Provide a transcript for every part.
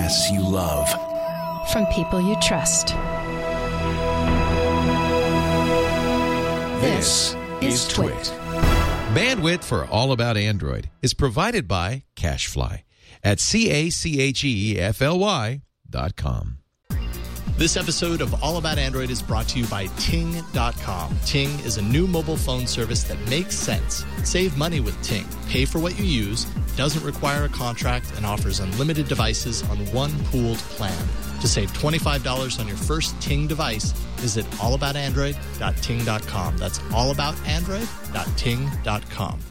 podcasts you love. From people you trust. This is Twit. Bandwidth for All About Android is provided by CacheFly at CacheFly.com. This episode of All About Android is brought to you by Ting.com. Ting is a new mobile phone service that makes sense. Save money with Ting. Pay for what you use, doesn't require a contract, and offers unlimited devices on one pooled plan. To save $25 on your first Ting device, visit allaboutandroid.ting.com. That's allaboutandroid.ting.com.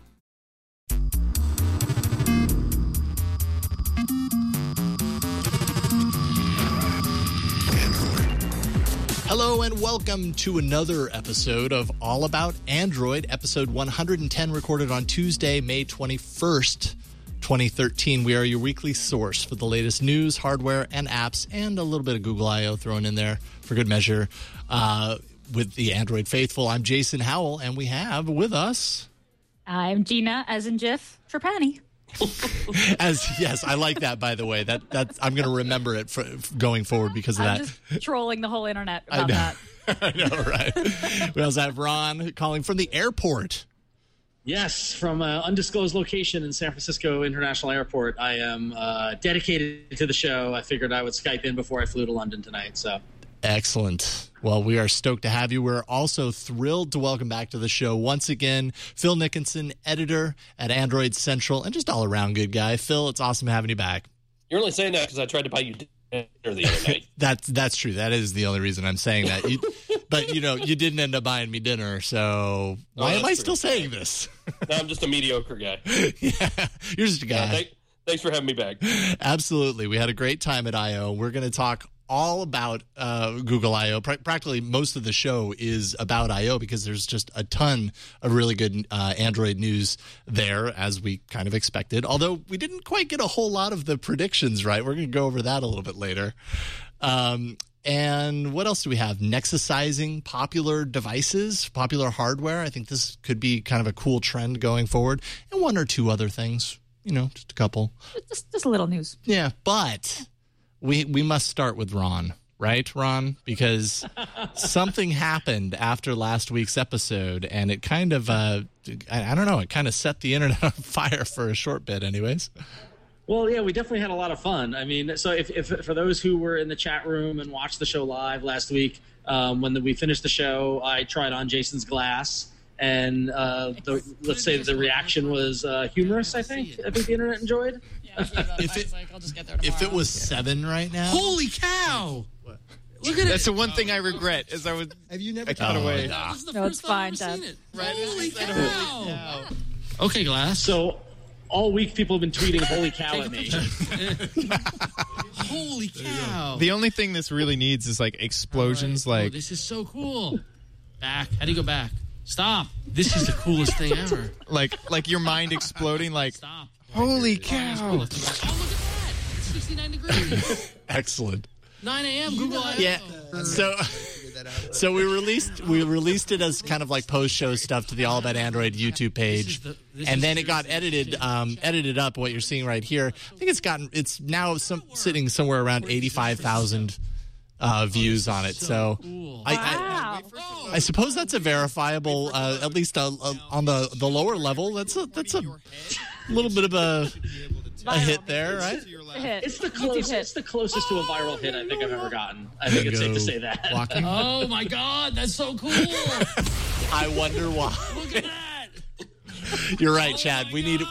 Hello and welcome to another episode of All About Android, episode 110, recorded on Tuesday, May 21st, 2013. We are your weekly source for the latest news, hardware, and apps, and a little bit of Google I.O. thrown in there for good measure with the Android faithful. I'm Jason Howell, and we have with us... I'm Gina, as in GIF, for Patty. Yes, I like that, by the way. That's I'm going to remember it for going forward because of that. I'm just trolling the whole internet about that. I know, right? We also have Ron calling from the airport. Yes, from an undisclosed location in San Francisco International Airport. I am dedicated to the show. I figured I would Skype in before I flew to London tonight. So excellent. Well, we are stoked to have you. We're also thrilled to welcome back to the show once again Phil Nickinson, editor at Android Central, and just all-around good guy. Phil, it's awesome having you back. You're only saying that because I tried to buy you dinner the other night. That's true. That is the only reason I'm saying that. But, you didn't end up buying me dinner, so why am I still saying this? No, I'm just a mediocre guy. Yeah, you're just a guy. Thanks for having me back. Absolutely. We had a great time at I.O. We're going to talk all about Google I.O. Practically most of the show is about I.O. because there's just a ton of really good Android news there, as we kind of expected. Although we didn't quite get a whole lot of the predictions right. We're going to go over that a little bit later. And what else do we have? Nexusizing popular devices, popular hardware. I think this could be kind of a cool trend going forward. And one or two other things, just a couple. Just a little news. Yeah, but... We must start with Ron, right, Ron? Because something happened after last week's episode, and it kind of, I don't know, it kind of set the internet on fire for a short bit anyways. Well, yeah, we definitely had a lot of fun. I mean, so if for those who were in the chat room and watched the show live last week, when we finished the show, I tried on Jason's glass, and let's say the reaction was humorous, I think the internet enjoyed. If it was 7 right now, holy cow! What? Look at it. That's the one thing I regret. Is have you never got away? No, it's fine, Dad. Right? Holy cow! Okay, Glass. So all week people have been tweeting "Holy cow" at me. Holy cow! The only thing this really needs is like explosions. Right. Like this is so cool. Back. How do you go back? Stop. This is the coolest thing ever. Like your mind exploding. Like stop. Holy cow! Oh, look at that. It's 69 degrees. Excellent. 9 a.m. Google I.O. Yeah. So we released it as kind of like post-show stuff to the All About Android YouTube page, and then it got edited up. What you're seeing right here, I think it's now sitting somewhere around 85,000 views on it. So I suppose that's a verifiable, at least on the lower level. That's a little bit of a hit there, right? It's the closest to a viral hit I think I've ever gotten. I think it's safe to say that. Oh my God, that's so cool! I wonder why. Look at that! You're right, Chad. We need.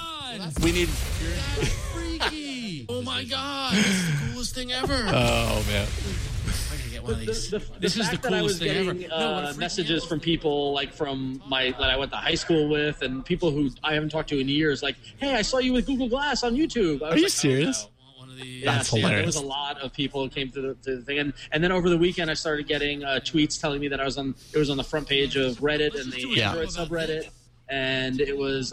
Freaky! Oh my God, that's the coolest thing ever. Oh man. This is the coolest thing ever. Messages from people like that I went to high school with, and people who I haven't talked to in years. Like, hey, I saw you with Google Glass on YouTube. Are you serious? That's hilarious. There was a lot of people who came to the thing, and then over the weekend I started getting tweets telling me that it was on the front page of Reddit and the Android subreddit. and it was,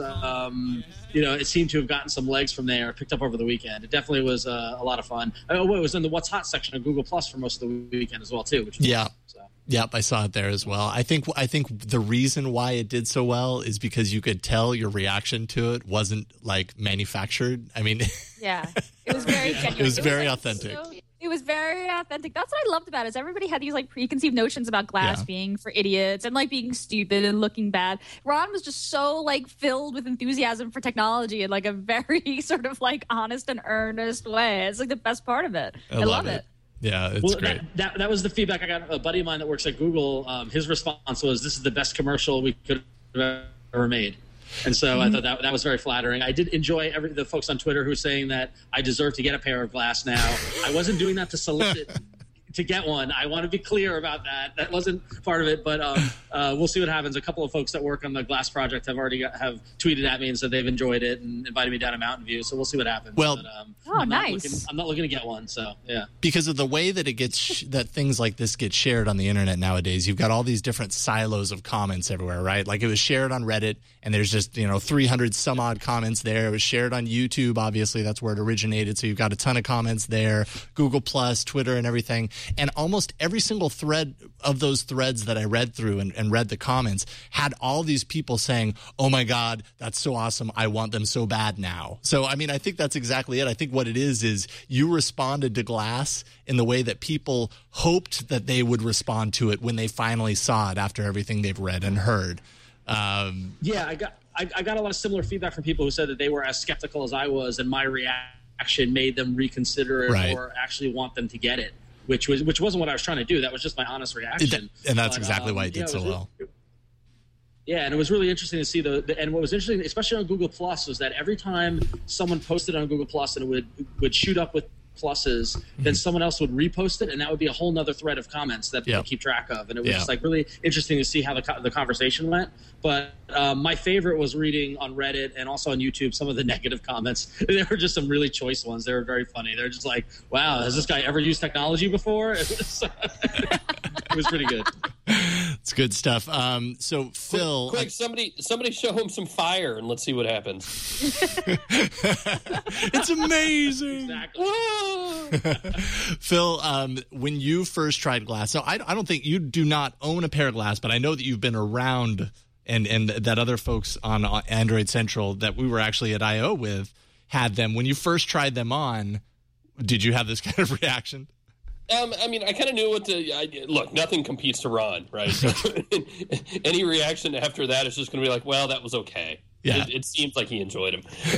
it seemed to have gotten some legs from there, picked up over the weekend. It definitely was a lot of fun. It was in the What's Hot section of Google Plus for most of the weekend as well, too. Which was yeah. awesome, so. Yep, I saw it there as well. I think the reason why it did so well is because you could tell your reaction to it wasn't like manufactured. I mean, yeah, it was very genuine. It was very authentic. It was very authentic. That's what I loved about it. Is everybody had these like preconceived notions about glass being for idiots and like being stupid and looking bad. Ron was just so like filled with enthusiasm for technology in like a very sort of like honest and earnest way. It's like the best part of it. I love it. Yeah, it's great. That was the feedback I got. A buddy of mine that works at Google, his response was, "This is the best commercial we could have ever made." And so I thought that was very flattering. I did enjoy the folks on Twitter who were saying that I deserve to get a pair of glass now. I wasn't doing that to solicit to get one. I want to be clear about that. That wasn't part of it, but we'll see what happens. A couple of folks that work on the glass project have already have tweeted at me and said they've enjoyed it and invited me down to Mountain View. So we'll see what happens. Well, I'm nice. I'm not looking to get one. So yeah, because of the way that it gets that things like this get shared on the internet nowadays, you've got all these different silos of comments everywhere, right? Like it was shared on Reddit, and there's just 300 some odd comments there. It was shared on YouTube, obviously that's where it originated. So you've got a ton of comments there, Google Plus, Twitter, and everything, and almost every single thread of those threads that I read through and read the comments had all these people saying, "Oh my God, that's so awesome. I want them so bad now." So, I mean, I think that's exactly it. I think what it is you responded to Glass in the way that people hoped that they would respond to it when they finally saw it after everything they've read and heard. Yeah, I got a lot of similar feedback from people who said that they were as skeptical as I was, and my reaction made them reconsider it or actually want them to get it. Which wasn't what I was trying to do. That was just my honest reaction. And that's exactly why it did so well. Yeah, and it was really interesting to see and what was interesting, especially on Google Plus, was that every time someone posted on Google Plus and it would shoot up with pluses, then someone else would repost it, and that would be a whole nother thread of comments that people keep track of. And it was just like really interesting to see how the conversation went. But my favorite was reading on Reddit and also on YouTube some of the negative comments. There were just some really choice ones. They were very funny. They're just like, "Wow, has this guy ever used technology before?" It was pretty good. It's good stuff. So Phil, quick, somebody show him some fire and let's see what happens. It's amazing. Exactly. Phil, when you first tried Glass, so I don't think you do not own a pair of Glass, but I know that you've been around and that other folks on Android Central that we were actually at I.O. with had them. When you first tried them on, did you have this kind of reaction? I mean, I kind of knew what to look. Nothing competes to Ron, right? Any reaction after that is just going to be like, "Well, that was okay." Yeah, it seems like he enjoyed him.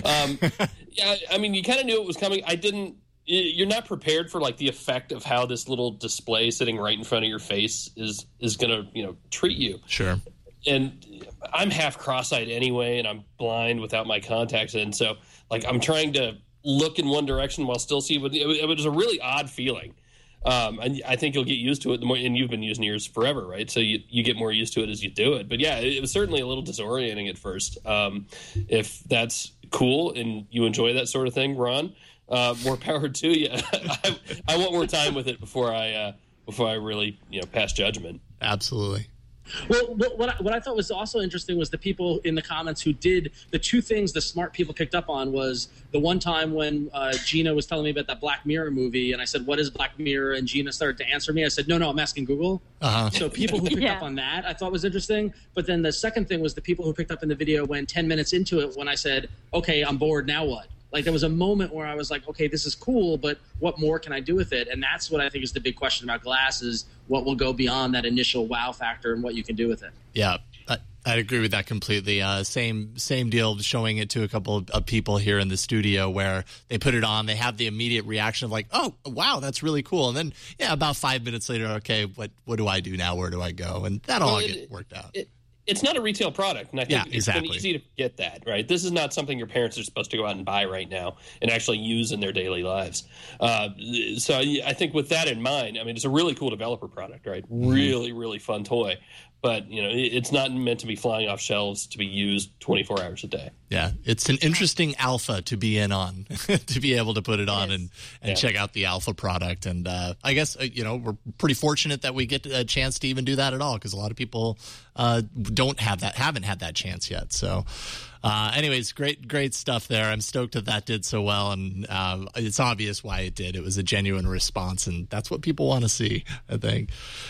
Yeah, I mean, you kind of knew it was coming. You're not prepared for like the effect of how this little display sitting right in front of your face is going to treat you. Sure. And I'm half cross-eyed anyway, and I'm blind without my contacts in, so like I'm trying to look in one direction while still seeing. But it was a really odd feeling. And I think you'll get used to it the more, and you've been using yours forever, right? So you get more used to it as you do it. But yeah, it was certainly a little disorienting at first. If that's cool and you enjoy that sort of thing, Ron, more power to you. I want more time with it before I really pass judgment. Absolutely. Well, what I thought was also interesting was the people in the comments who did the two things the smart people picked up on was the one time when Gina was telling me about that Black Mirror movie, and I said, "What is Black Mirror?" And Gina started to answer me. I said, "No, I'm asking Google." So people who picked up on that I thought was interesting. But then the second thing was the people who picked up in the video when 10 minutes into it, when I said, "Okay, I'm bored, now what?" Like there was a moment where I was like, okay, this is cool, but what more can I do with it? And that's what I think is the big question about Glass is what will go beyond that initial wow factor and what you can do with it. Yeah, I agree with that completely. Same deal showing it to a couple of people here in the studio where they put it on. They have the immediate reaction of like, oh, wow, that's really cool. And then, about 5 minutes later, okay, what do I do now? Where do I go? And that'll all get worked out. It's not a retail product, and I think it's been exactly. easy to get that, right? This is not something your parents are supposed to go out and buy right now and actually use in their daily lives. So I think with that in mind, I mean, it's a really cool developer product, right? Really, really fun toy. but it's not meant to be flying off shelves to be used 24 hours a day. Yeah, it's an interesting alpha to be in on, to be able to put it on and check out the alpha product. And I guess, we're pretty fortunate that we get a chance to even do that at all, because a lot of people haven't had that chance yet. So anyways, great stuff there. I'm stoked that did so well, and it's obvious why it did. It was a genuine response, and that's what people want to see, I think.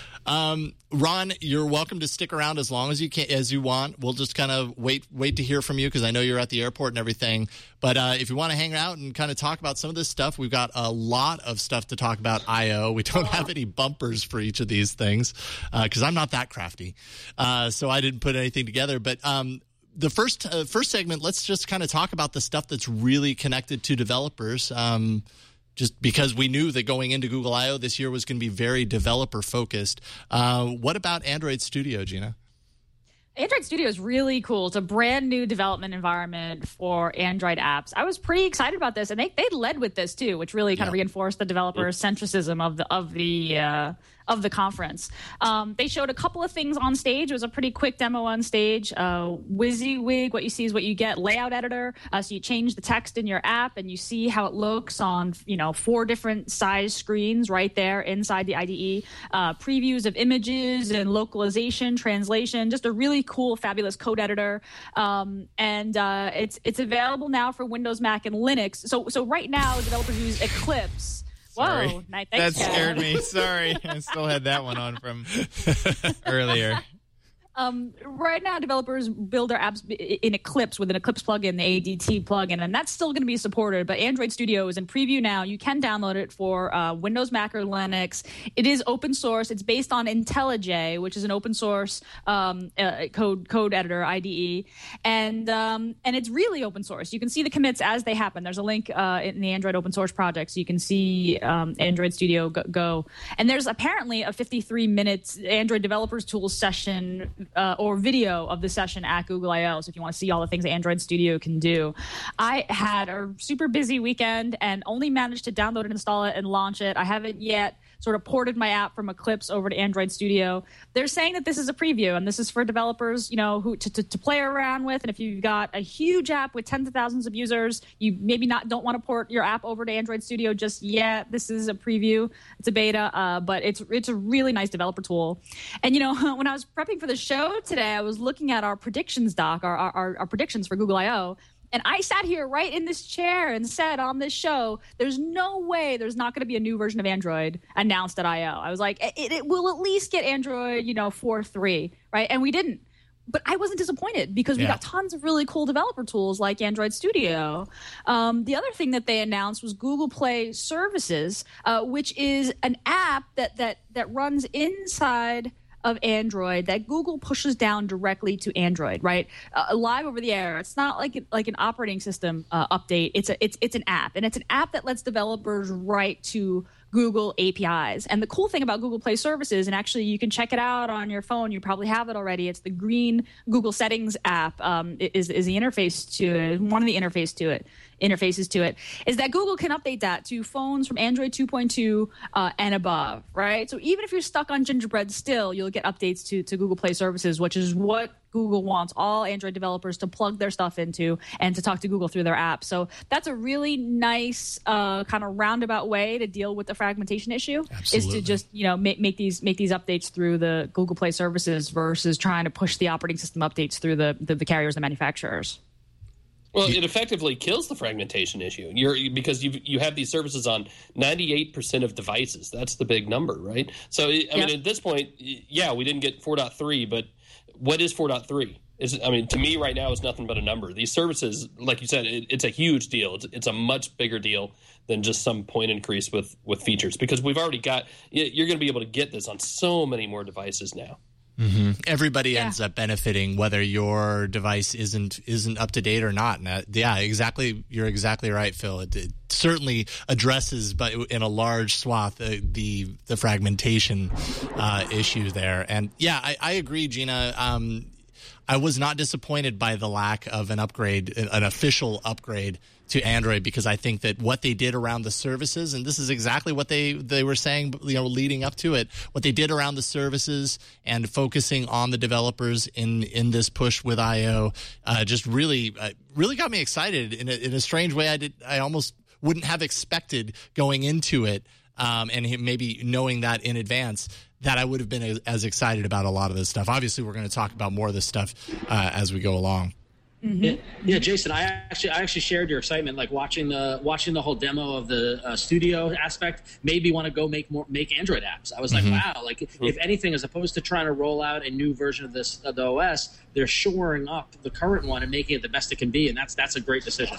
Ron, you're welcome to stick around as long as you want. We'll just kind of wait to hear from you, because I know you're at the airport and everything. But if you want to hang out and kind of talk about some of this stuff, we've got a lot of stuff to talk about I/O. We don't have any bumpers for each of these things because I'm not that crafty, so I didn't put anything together. But the first segment, let's just kind of talk about the stuff that's really connected to developers. Just because we knew that going into Google I/O this year was going to be very developer-focused. What about Android Studio, Gina? Android Studio is really cool. It's a brand new development environment for Android apps. I was pretty excited about this, and they led with this too, which really kind of reinforced the developer centricism of the conference. They showed a couple of things on stage. It was a pretty quick demo on stage. WYSIWYG, what you see is what you get. Layout editor, so you change the text in your app, and you see how it looks on 4 different size screens right there inside the IDE. Previews of images and localization, translation, just a really cool, fabulous code editor. And it's available now for Windows, Mac, and Linux. So right now, developers use Eclipse. Sorry. Whoa, thanks, that scared me. Sorry. I still had that one on from earlier. Right now, developers build their apps in Eclipse with an Eclipse plugin, the ADT plugin, and that's still going to be supported. But Android Studio is in preview now. You can download it for Windows, Mac, or Linux. It is open source. It's based on IntelliJ, which is an open source code editor IDE, and it's really open source. You can see the commits as they happen. There's a link in the Android open source project, so you can see Android Studio go. And there's apparently a 53-minute Android Developers Tools session. Or video of the session at Google I/O. So if you want to see all the things that Android Studio can do. I had a super busy weekend and only managed to download and install it and launch it. I haven't yet sort of ported my app from Eclipse over to Android Studio. They're saying that this is a preview, and this is for developers, who to play around with. And if you've got a huge app with tens of thousands of users, you maybe don't want to port your app over to Android Studio just yet. This is a preview. It's a beta, but it's a really nice developer tool. And when I was prepping for the show today, I was looking at our predictions doc, our predictions for Google I/O. And I sat here right in this chair and said on this show, there's no way there's not going to be a new version of Android announced at I/O. I was like, it will at least get Android, 4.3, right? And we didn't. But I wasn't disappointed because we got tons of really cool developer tools like Android Studio. The other thing that they announced was Google Play Services, which is an app that runs inside of Android that Google pushes down directly to Android, right? Live over the air. It's not like an operating system update. It's an app, and it's an app that lets developers write to Google APIs. And the cool thing about Google Play Services, and actually you can check it out on your phone, you probably have it already, it's the green Google Settings app is the interface to it, one of the interfaces to it, is that Google can update that to phones from Android 2.2 and above, right? So even if you're stuck on Gingerbread still, you'll get updates to Google Play Services, which is what Google wants all Android developers to plug their stuff into and to talk to Google through their app. So that's a really nice kind of roundabout way to deal with the fragmentation issue. Absolutely. Is to just make these updates through the Google Play Services versus trying to push the operating system updates through the carriers and manufacturers. Well, it effectively kills the fragmentation issue. Because you have these services on 98% of devices. That's the big number, right? So I mean, at this point, we didn't get 4.3, but what is 4.3? To me right now, it's nothing but a number. These services, like you said, it's a huge deal. It's a much bigger deal than just some point increase with features, because we've already got. You're going to be able to get this on so many more devices now. Mm-hmm. Everybody ends up benefiting, whether your device isn't up to date or not. And exactly. You're exactly right, Phil. It certainly addresses, but in a large swath, the fragmentation issue there. And I agree, Gina. I was not disappointed by the lack of an upgrade, an official upgrade to Android, because I think that what they did around the services, and this is exactly what they were saying, leading up to it, what they did around the services and focusing on the developers in this push with I/O, just really got me excited in a strange way. I almost wouldn't have expected going into it, and maybe knowing that in advance, that I would have been as excited about a lot of this stuff. Obviously, we're going to talk about more of this stuff as we go along. Mm-hmm. Yeah, Jason, I actually shared your excitement, like watching the whole demo of the studio aspect made me want to go make Android apps. I was like, wow, like if anything, as opposed to trying to roll out a new version of the OS, they're shoring up the current one and making it the best it can be, and that's a great decision.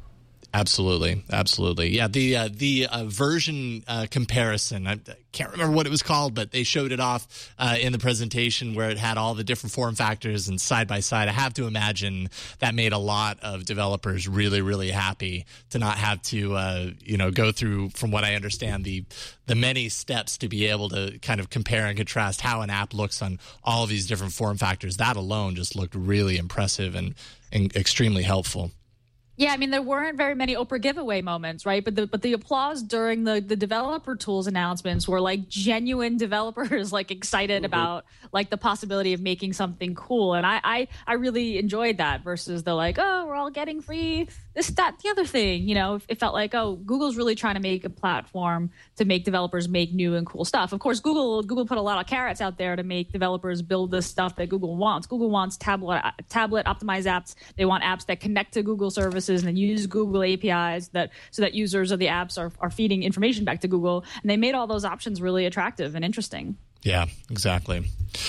Absolutely. Yeah, the version comparison, I can't remember what it was called, but they showed it off in the presentation where it had all the different form factors and side by side. I have to imagine that made a lot of developers really, really happy to not have to go through, from what I understand, the many steps to be able to kind of compare and contrast how an app looks on all of these different form factors. That alone just looked really impressive and extremely helpful. Yeah, I mean, there weren't very many Oprah giveaway moments, right? But the applause during the developer tools announcements were like genuine developers like excited about like the possibility of making something cool. And I really enjoyed that versus the like, oh, we're all getting free this, that, the other thing. It felt like, oh, Google's really trying to make a platform to make developers make new and cool stuff. Of course, Google put a lot of carrots out there to make developers build the stuff that Google wants. Google wants tablet optimized apps. They want apps that connect to Google services and then use Google APIs so that users of the apps are feeding information back to Google. And they made all those options really attractive and interesting. Yeah, exactly.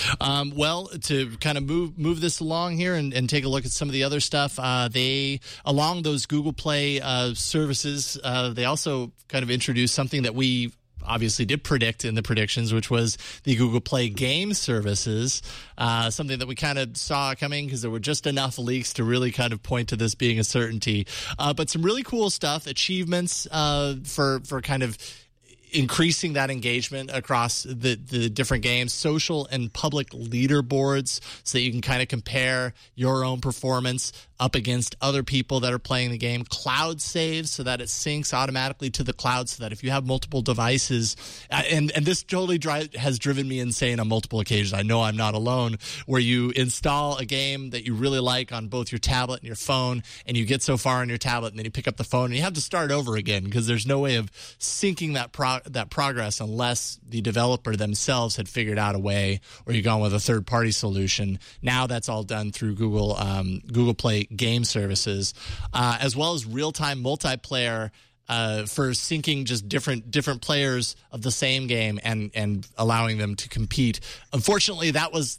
Well, to kind of move this along here and take a look at some of the other stuff, they, along those Google Play services, they also kind of introduced something that we obviously did predict in the predictions, which was the Google Play game services, something that we kind of saw coming because there were just enough leaks to really kind of point to this being a certainty. But some really cool stuff, achievements for kind of increasing that engagement across the different games, social and public leaderboards so that you can kind of compare your own performance up against other people that are playing the game, cloud saves so that it syncs automatically to the cloud so that if you have multiple devices, and this totally has driven me insane on multiple occasions. I know I'm not alone, where you install a game that you really like on both your tablet and your phone, and you get so far on your tablet and then you pick up the phone and you have to start over again because there's no way of syncing that progress unless the developer themselves had figured out a way, or you've gone with a third-party solution. Now that's all done through Google Play game services, as well as real-time multiplayer for syncing just different players of the same game and allowing them to compete. Unfortunately, that was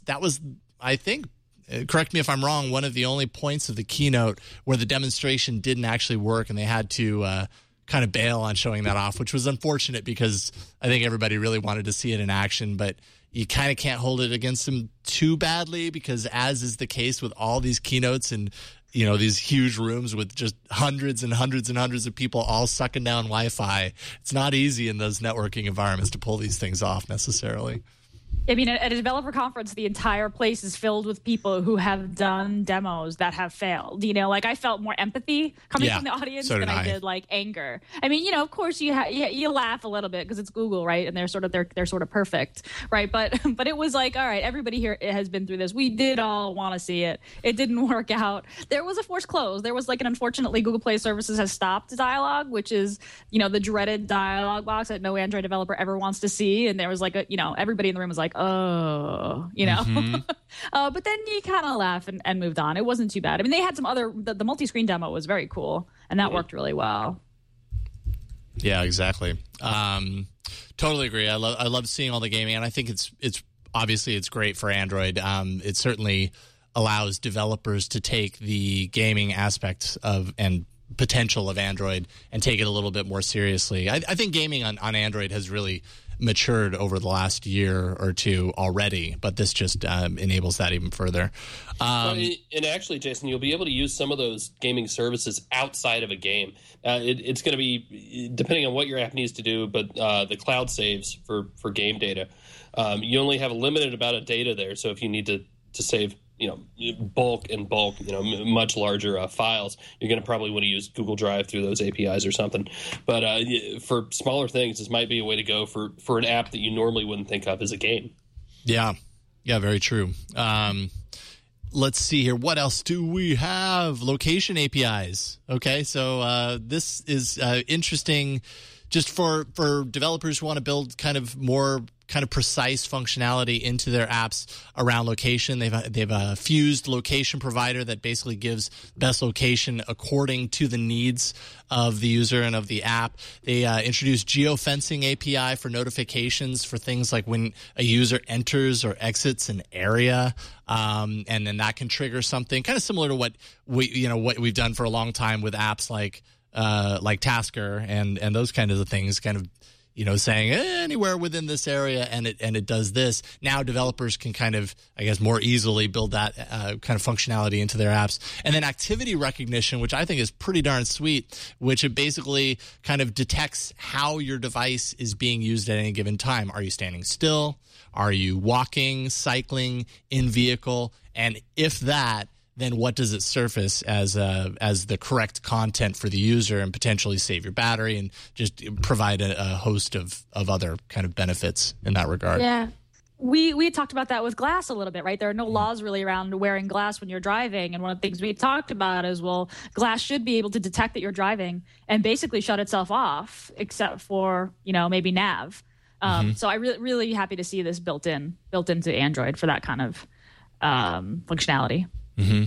I think, correct me if I'm wrong, one of the only points of the keynote where the demonstration didn't actually work, and they had to kind of bail on showing that off, which was unfortunate because I think everybody really wanted to see it in action, but you kind of can't hold it against them too badly because, as is the case with all these keynotes and these huge rooms with just hundreds and hundreds and hundreds of people all sucking down Wi-Fi, it's not easy in those networking environments to pull these things off necessarily. I mean, at a developer conference, the entire place is filled with people who have done demos that have failed. Like I felt more empathy coming from the audience than I did like anger. I mean, of course you laugh a little bit because it's Google, right? And they're sort of perfect, right? But it was like, all right, everybody here has been through this. We did all want to see it. It didn't work out. There was a forced close. There was like unfortunately, Google Play Services has stopped dialogue, which is the dreaded dialogue box that no Android developer ever wants to see. And there was like everybody in the room was like, oh, but then you kind of laugh and moved on. It wasn't too bad. I mean, they had some the multi-screen demo was very cool, and that worked really well. Yeah, exactly. Totally agree. I love seeing all the gaming, and I think it's obviously it's great for Android. It certainly allows developers to take the gaming aspects of and potential of Android and take it a little bit more seriously. I think gaming on Android has really matured over the last year or two already, but this just enables that even further. And actually, Jason, you'll be able to use some of those gaming services outside of a game. It's going to be, depending on what your app needs to do, but the cloud saves for game data. You only have a limited amount of data there, so if you need to save bulk, much larger files, you're going to probably want to use Google Drive through those APIs or something. But for smaller things, this might be a way to go for an app that you normally wouldn't think of as a game. Yeah, very true. Let's see here. What else do we have? Location APIs. Okay, so this is interesting just for developers who want to build kind of more kind of precise functionality into their apps around location. They've a fused location provider that basically gives best location according to the needs of the user and of the app. They introduced geofencing API for notifications for things like when a user enters or exits an area, and then that can trigger something kind of similar to what we've done for a long time with apps like Tasker and those kinds of things, kind of saying anywhere within this area and it does this. Now developers can kind of, I guess, more easily build that kind of functionality into their apps. And then activity recognition, which I think is pretty darn sweet, which it basically kind of detects how your device is being used at any given time. Are you standing still? Are you walking, cycling, in vehicle? And if that, then what does it surface as the correct content for the user and potentially save your battery and just provide a host of other kind of benefits in that regard? Yeah. We talked about that with glass a little bit, right? There are no laws really around wearing glass when you're driving. And one of the things we talked about is, well, glass should be able to detect that you're driving and basically shut itself off, except for, maybe nav. So I'm really happy to see this built into Android for that kind of functionality. Mm-hmm.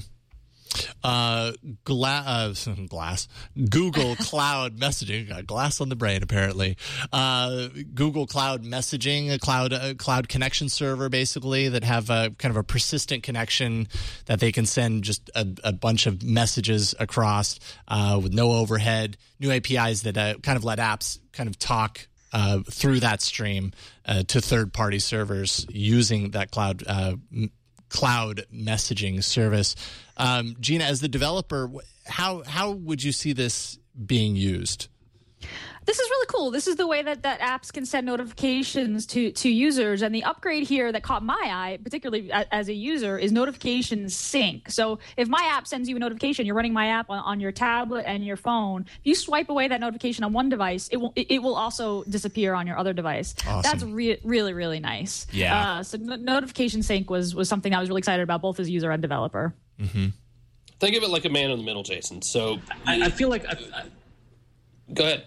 Glass. Google Cloud Messaging. Got glass on the brain, apparently. Google Cloud Messaging, a cloud connection server, basically, that have a kind of a persistent connection that they can send just a bunch of messages across with no overhead. New APIs that kind of let apps kind of talk through that stream to third-party servers using that cloud messaging service. Gina, as the developer, how would you see this being used? This is really cool. This is the way that apps can send notifications to users. And the upgrade here that caught my eye, particularly as a user, is notification sync. So if my app sends you a notification, you're running my app on your tablet and your phone. If you swipe away that notification on one device, it will also disappear on your other device. Awesome. That's really, really nice. Yeah. So notification sync was something I was really excited about, both as user and developer. Mm-hmm. Think of it like a man in the middle, Jason. So I feel like go ahead.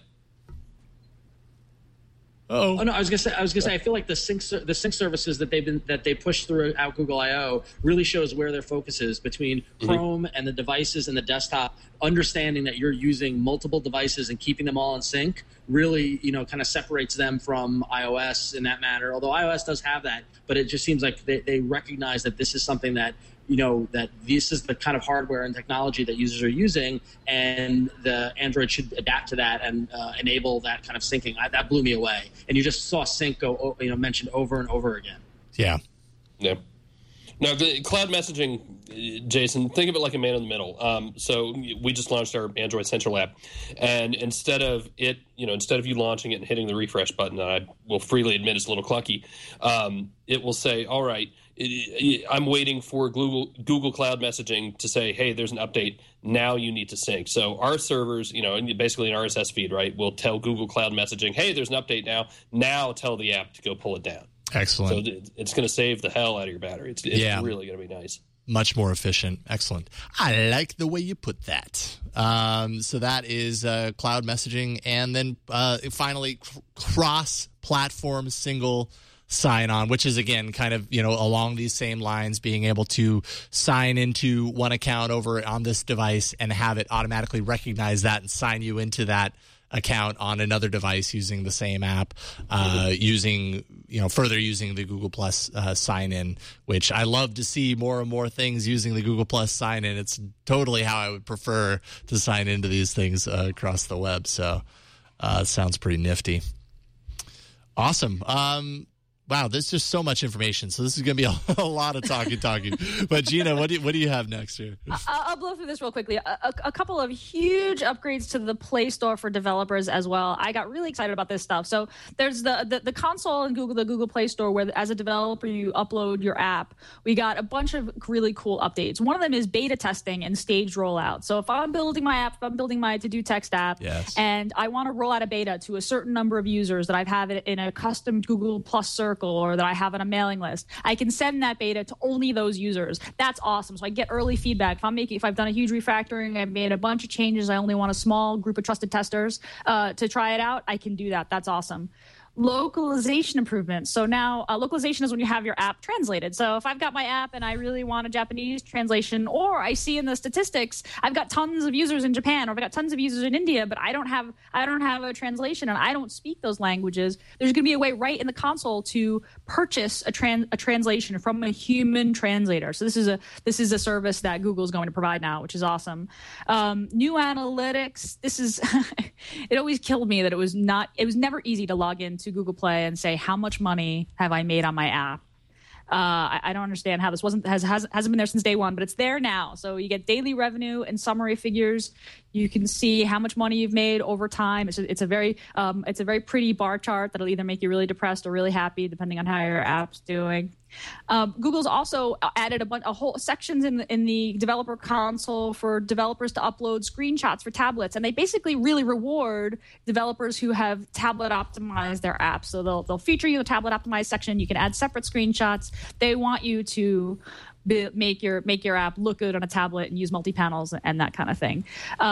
Oh no, I was gonna say I feel like the sync services that they pushed throughout Google I/O really shows where their focus is between Chrome and the devices and the desktop. Understanding that you're using multiple devices and keeping them all in sync really, kind of separates them from iOS in that matter. Although iOS does have that, but it just seems like they recognize that this is something that that this is the kind of hardware and technology that users are using, and the Android should adapt to that and enable that kind of syncing. That blew me away. And you just saw sync go, mentioned over and over again. Yeah. Yeah. Now, the cloud messaging, Jason, think of it like a man in the middle. So we just launched our Android Central app, and instead of you launching it and hitting the refresh button, I will freely admit it's a little clunky, it will say, all right, I'm waiting for Google Cloud Messaging to say, hey, there's an update. Now you need to sync. So our servers, basically an RSS feed, right, will tell Google Cloud Messaging, hey, there's an update now. Now tell the app to go pull it down. Excellent. So it's going to save the hell out of your battery. It's really going to be nice. Much more efficient. Excellent. I like the way you put that. So that is cloud messaging. And then finally, cross-platform single sign-on, which is, again, kind of, along these same lines, being able to sign into one account over on this device and have it automatically recognize that and sign you into that account on another device using the same app, further using the Google Plus sign-in, which I love to see more and more things using the Google Plus sign-in. It's totally how I would prefer to sign into these things across the web. So it sounds pretty nifty. Awesome. Wow, there's just so much information. So this is going to be a lot of talking. But Gina, what do you have next here? I'll blow through this real quickly. A couple of huge upgrades to the Play Store for developers as well. I got really excited about this stuff. So there's the console and the Google Play Store where as a developer you upload your app. We got a bunch of really cool updates. One of them is beta testing and staged rollout. So if I'm building my app, if I'm building my to-do text app, and I want to roll out a beta to a certain number of users that I've had it in a custom Google Plus circle or that I have on a mailing list, I can send that beta to only those users. That's awesome. So I get early feedback. If I've done a huge refactoring, I've made a bunch of changes, I only want a small group of trusted testers to try it out, I can do that. That's awesome. Localization improvements. So now localization is when you have your app translated. So if I've got my app and I really want a Japanese translation, or I see in the statistics I've got tons of users in Japan, or I've got tons of users in India, but I don't have a translation and I don't speak those languages, there's going to be a way right in the console to purchase a translation from a human translator. So this is a service that Google is going to provide now, which is awesome. New analytics. This is it always killed me that it was never easy to log into Google Play and say, how much money have I made on my app? I don't understand how this hasn't been there since day one, but it's there now. So you get daily revenue and summary figures. You can see how much money you've made over time. It's a very pretty bar chart that'll either make you really depressed or really happy, depending on how your app's doing. Google's also added a whole sections in the developer console for developers to upload screenshots for tablets, and they basically really reward developers who have tablet optimized their apps. So they'll feature you in the tablet optimized section. You can add separate screenshots. They want you to make your app look good on a tablet and use multi-panels and that kind of thing.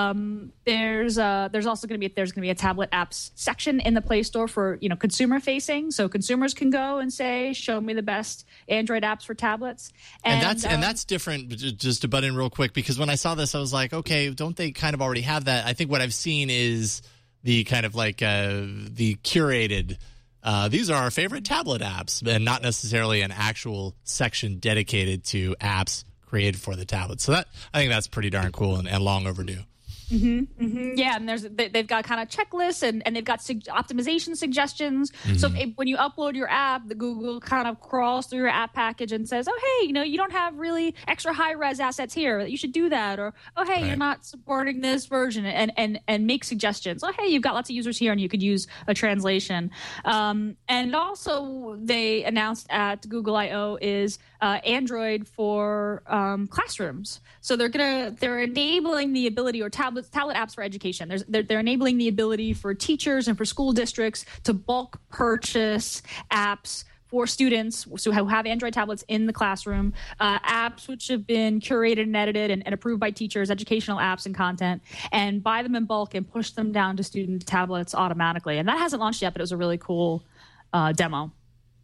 There's also going to be a tablet apps section in the Play Store for consumer facing, so consumers can go and say, show me the best Android apps for tablets. And that's different. Just to butt in real quick, because when I saw this, I was like, okay, don't they kind of already have that? I think what I've seen is the kind of like the curated. These are our favorite tablet apps, and not necessarily an actual section dedicated to apps created for the tablet. So I think that's pretty darn cool and long overdue. Mm-hmm, mm-hmm. Yeah, and they've got kind of checklists and they've got optimization suggestions. Mm-hmm. So when you upload your app, the Google kind of crawls through your app package and says, oh, hey, you don't have really extra high-res assets here. You should do that. Or, oh, hey, You're not supporting this version, and make suggestions. Oh, hey, you've got lots of users here and you could use a translation. And also they announced at Google I/O is Android for classrooms. So they're enabling the ability, or tablet apps for education. They're enabling the ability for teachers and for school districts to bulk purchase apps for students who have Android tablets in the classroom, apps which have been curated and edited and approved by teachers, educational apps and content, and buy them in bulk and push them down to student tablets automatically. And that hasn't launched yet, but it was a really cool demo.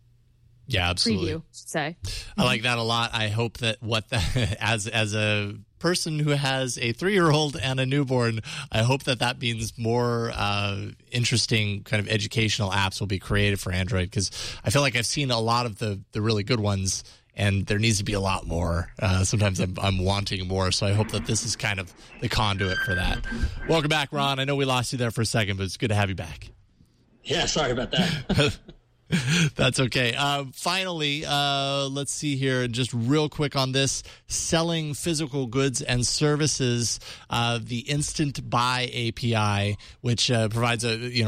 Yeah, absolutely. Preview, should say. I like that a lot. I hope that as a person who has a 3-year-old and a newborn, I hope that means more interesting kind of educational apps will be created for Android, because I feel like I've seen a lot of the really good ones, and there needs to be a lot more. Sometimes I'm wanting more, so I hope that this is kind of the conduit for that. Welcome back, Ron. I know we lost you there for a second, but it's good to have you back. Yeah, sorry about that. That's okay. Finally, let's see here, just real quick on this, selling physical goods and services, the Instant Buy API, which provides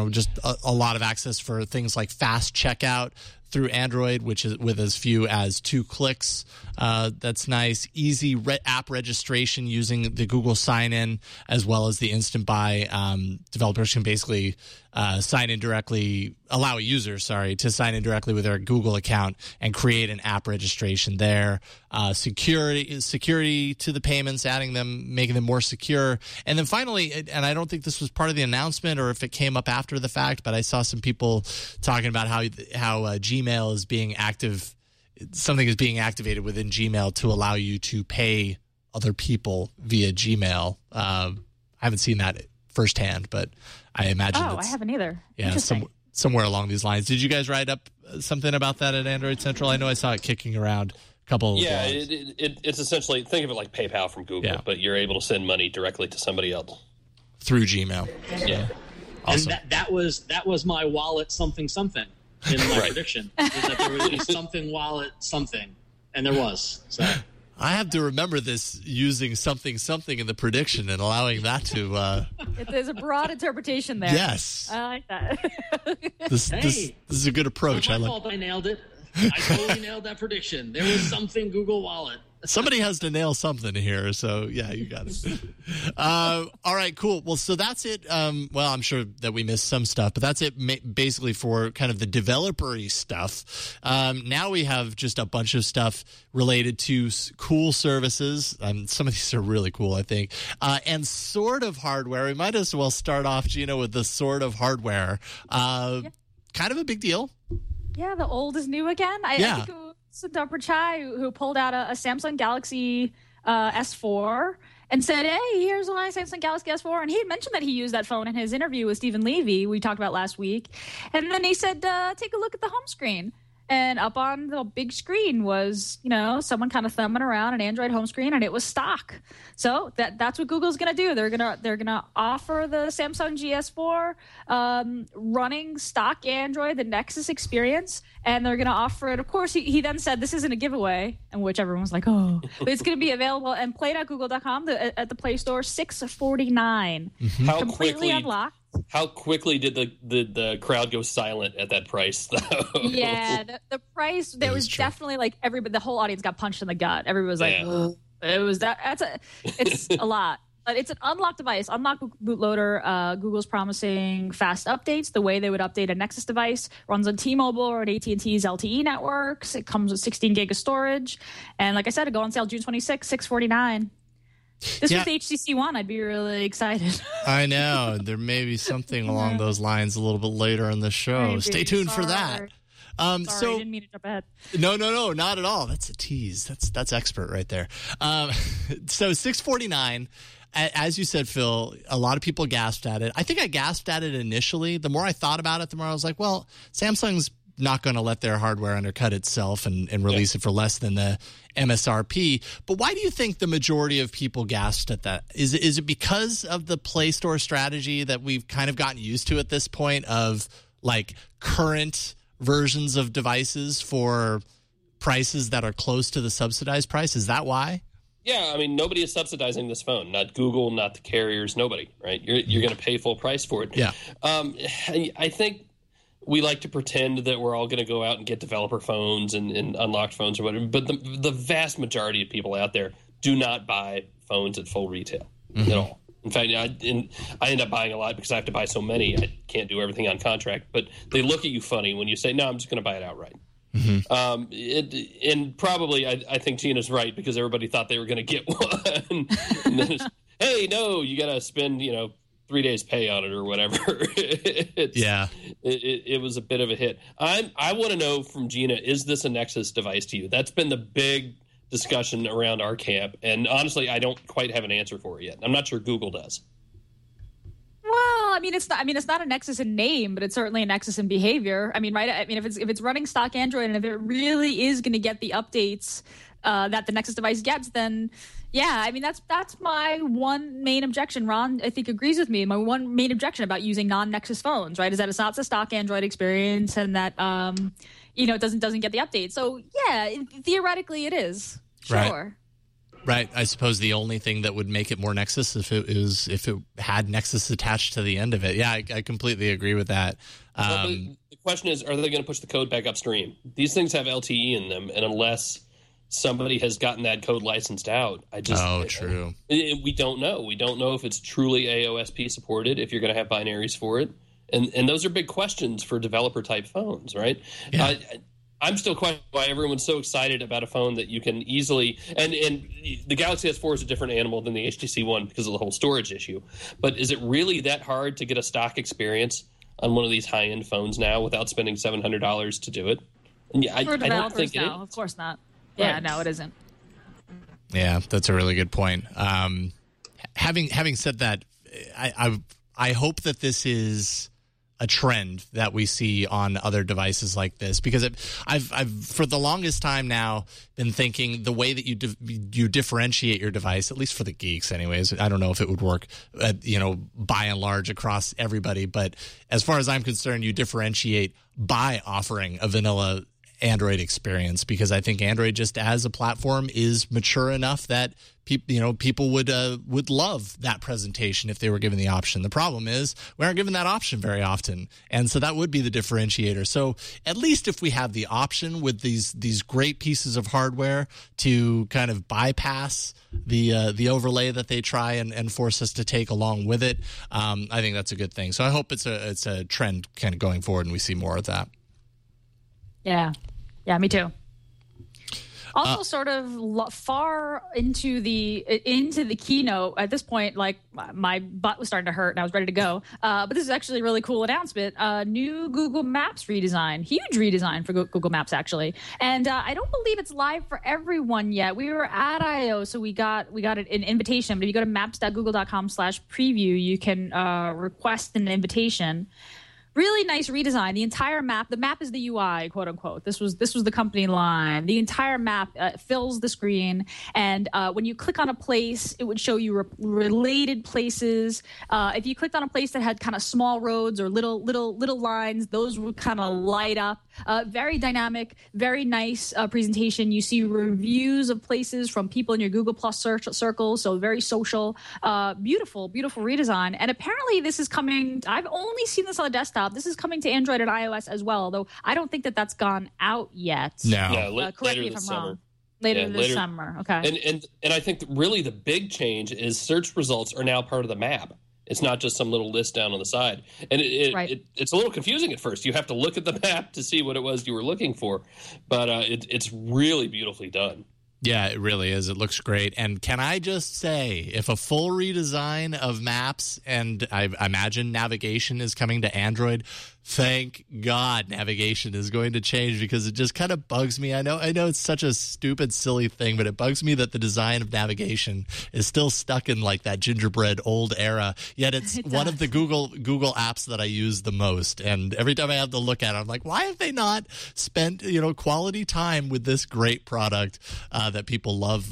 a lot of access for things like fast checkout through Android, which is with as few as 2 clicks. That's nice. Easy app registration using the Google sign-in, as well as the Instant Buy. Developers can basically allow a user to sign in directly with their Google account and create an app registration there. Security to the payments, adding them, making them more secure. And then finally, and I don't think this was part of the announcement or if it came up after the fact, but I saw some people talking about how Gmail is being active. Something is being activated within Gmail to allow you to pay other people via Gmail. I haven't seen that firsthand, but I imagine. I haven't either. Yeah, somewhere along these lines. Did you guys write up something about that at Android Central? I know I saw it kicking around a couple. Yeah, it's essentially, think of it like PayPal from Google, but you're able to send money directly to somebody else through Gmail. Yeah, awesome. And that was my wallet something. in my prediction, is that there would be something wallet something, and there was. So I have to remember this using something in the prediction and allowing that to. There's a broad interpretation there. Yes, I like that. This is a good approach. My fault. I nailed it. I totally nailed that prediction. There was something Google Wallet. Somebody has to nail something here, so yeah, you got it. All right, cool. Well, so that's it. Well, I'm sure that we missed some stuff, but that's it basically for kind of the developer-y stuff. Now we have just a bunch of stuff related to cool services. Some of these are really cool, I think. And sort of hardware. We might as well start off, Gina, with the sort of hardware. Kind of a big deal. Yeah, the old is new again. I think it was Sundar Pichai who pulled out a Samsung Galaxy S4 and said, hey, here's my Samsung Galaxy S4. And he had mentioned that he used that phone in his interview with Stephen Levy we talked about last week. And then he said, take a look at the home screen. And up on the big screen was, someone kind of thumbing around an Android home screen, and it was stock. So that's what Google's going to do. They're gonna offer the Samsung GS4 running stock Android, the Nexus experience, and they're going to offer it. Of course, he then said this isn't a giveaway, in which everyone was like, oh, but it's going to be available and play.google.com at the Play Store $649. How completely unlocked. How quickly did the crowd go silent at that price, though? Yeah, the price, there was definitely like everybody, the whole audience got punched in the gut. Everybody was like, it was it's a lot. But it's an unlocked device, unlocked bootloader. Google's promising fast updates, the way they would update a Nexus device. Runs on T-Mobile or at AT&T's LTE networks. It comes with 16 gig of storage. And like I said, it'll go on sale June 26, $649. This was the HTC One. I'd be really excited. I know. There may be something along those lines a little bit later in the show. Maybe. Stay tuned for that. Sorry, I didn't mean to jump ahead. No, not at all. That's a tease. That's expert right there. So $649. As you said, Phil, a lot of people gasped at it. I think I gasped at it initially. The more I thought about it, the more I was like, well, Samsung's not going to let their hardware undercut itself and release it for less than the MSRP. But why do you think the majority of people gasped at that? Is it because of the Play Store strategy that we've kind of gotten used to at this point of like current versions of devices for prices that are close to the subsidized price? Is that why? Yeah, I mean, nobody is subsidizing this phone. Not Google, not the carriers, nobody, right? You're going to pay full price for it. Yeah. I think we like to pretend that we're all going to go out and get developer phones and unlocked phones or whatever, but the vast majority of people out there do not buy phones at full retail at all. In fact, I end up buying a lot because I have to buy so many. I can't do everything on contract, but they look at you funny when you say, no, I'm just going to buy it outright. And probably I think Gina's right because everybody thought they were going to get one. And then hey, no, you got to spend 3 days pay on it or whatever. It was a bit of a hit. I want to know from Gina, is this a Nexus device to you? That's been the big discussion around our camp, and honestly, I don't quite have an answer for it yet. I'm not sure Google does. Well, it's not a Nexus in name, but it's certainly a Nexus in behavior. Right? If it's running stock Android and if it really is going to get the updates that the Nexus device gets, then yeah, that's my one main objection. Ron, I think, agrees with me. My one main objection about using non-Nexus phones, right, is that it's not a stock Android experience and that it doesn't get the update. So yeah, theoretically it is. Sure. Right. I suppose the only thing that would make it more Nexus if it had Nexus attached to the end of it. Yeah, I completely agree with that. The question is, are they going to push the code back upstream? These things have LTE in them, and unless somebody has gotten that code licensed out, true. We don't know. We don't know if it's truly AOSP supported, if you're going to have binaries for it. And those are big questions for developer-type phones, right? Yeah. I'm still questioning why everyone's so excited about a phone that you can easily and the Galaxy S4 is a different animal than the HTC One because of the whole storage issue. But is it really that hard to get a stock experience on one of these high-end phones now without spending $700 to do it? And I don't think it is. Of course not. Yeah, right. No, it isn't. Yeah, that's a really good point. Having said that, I hope that this is a trend that we see on other devices like this, because I've for the longest time now been thinking the way that you differentiate your device, at least for the geeks anyways. I don't know if it would work, by and large across everybody, but as far as I'm concerned, you differentiate by offering a vanilla Android experience, because I think Android just as a platform is mature enough that people would love that presentation if they were given the option. The problem is we aren't given that option very often, and so that would be the differentiator. So at least if we have the option with these great pieces of hardware to kind of bypass the overlay that they try and force us to take along with it, I think that's a good thing. So I hope it's a trend kind of going forward, and we see more of that. Yeah, me too. Also, sort of far into the keynote at this point, like my butt was starting to hurt and I was ready to go. But this is actually a really cool announcement. New Google Maps redesign, huge redesign for Google Maps actually. And I don't believe it's live for everyone yet. We were at I/O, so we got an invitation. But if you go to maps.google.com/preview, you can request an invitation. Really nice redesign. The entire map. The map is the UI, quote unquote. This was the company line. The entire map fills the screen, and when you click on a place, it would show you related places. If you clicked on a place that had kind of small roads or little lines, those would kind of light up. Very dynamic, very nice presentation. You see reviews of places from people in your Google Plus search circles, so very social. Beautiful redesign. And apparently this is coming. I've only seen this on the desktop. This is coming to Android and iOS as well, although I don't think that's gone out yet. No, correct me if I'm wrong. Later this summer. Okay. And I think really the big change is search results are now part of the map. It's not just some little list down on the side. And it's a little confusing at first. You have to look at the map to see what it was you were looking for. But it's really beautifully done. Yeah, it really is. It looks great. And can I just say, if a full redesign of maps, and I imagine navigation is coming to Android, thank God navigation is going to change, because it just kind of bugs me. I know it's such a stupid, silly thing, but it bugs me that the design of navigation is still stuck in like that gingerbread old era, yet it's one of the Google apps that I use the most. And every time I have to look at it, I'm like, why have they not spent quality time with this great product that people love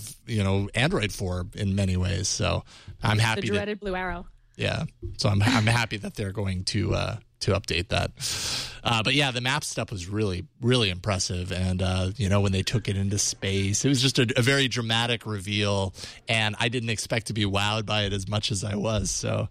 Android for in many ways? So I'm happy. The dreaded blue arrow. Yeah, so I'm happy that they're going to update that. But yeah, the map stuff was really, really impressive. And, when they took it into space, it was just a very dramatic reveal. And I didn't expect to be wowed by it as much as I was. So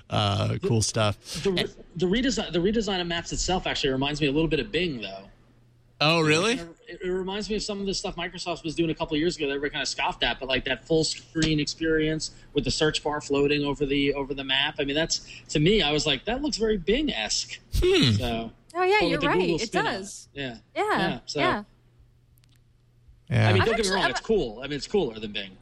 cool stuff. The redesign of Maps itself actually reminds me a little bit of Bing, though. Oh, really? It reminds me of some of the stuff Microsoft was doing a couple of years ago that everybody kind of scoffed at, but like that full screen experience with the search bar floating over the map. I mean, that's, to me, I was like, that looks very Bing-esque. So, oh yeah, you're right. It does. Yeah. So, yeah. I mean, don't get me wrong. It's cool. I mean, it's cooler than Bing.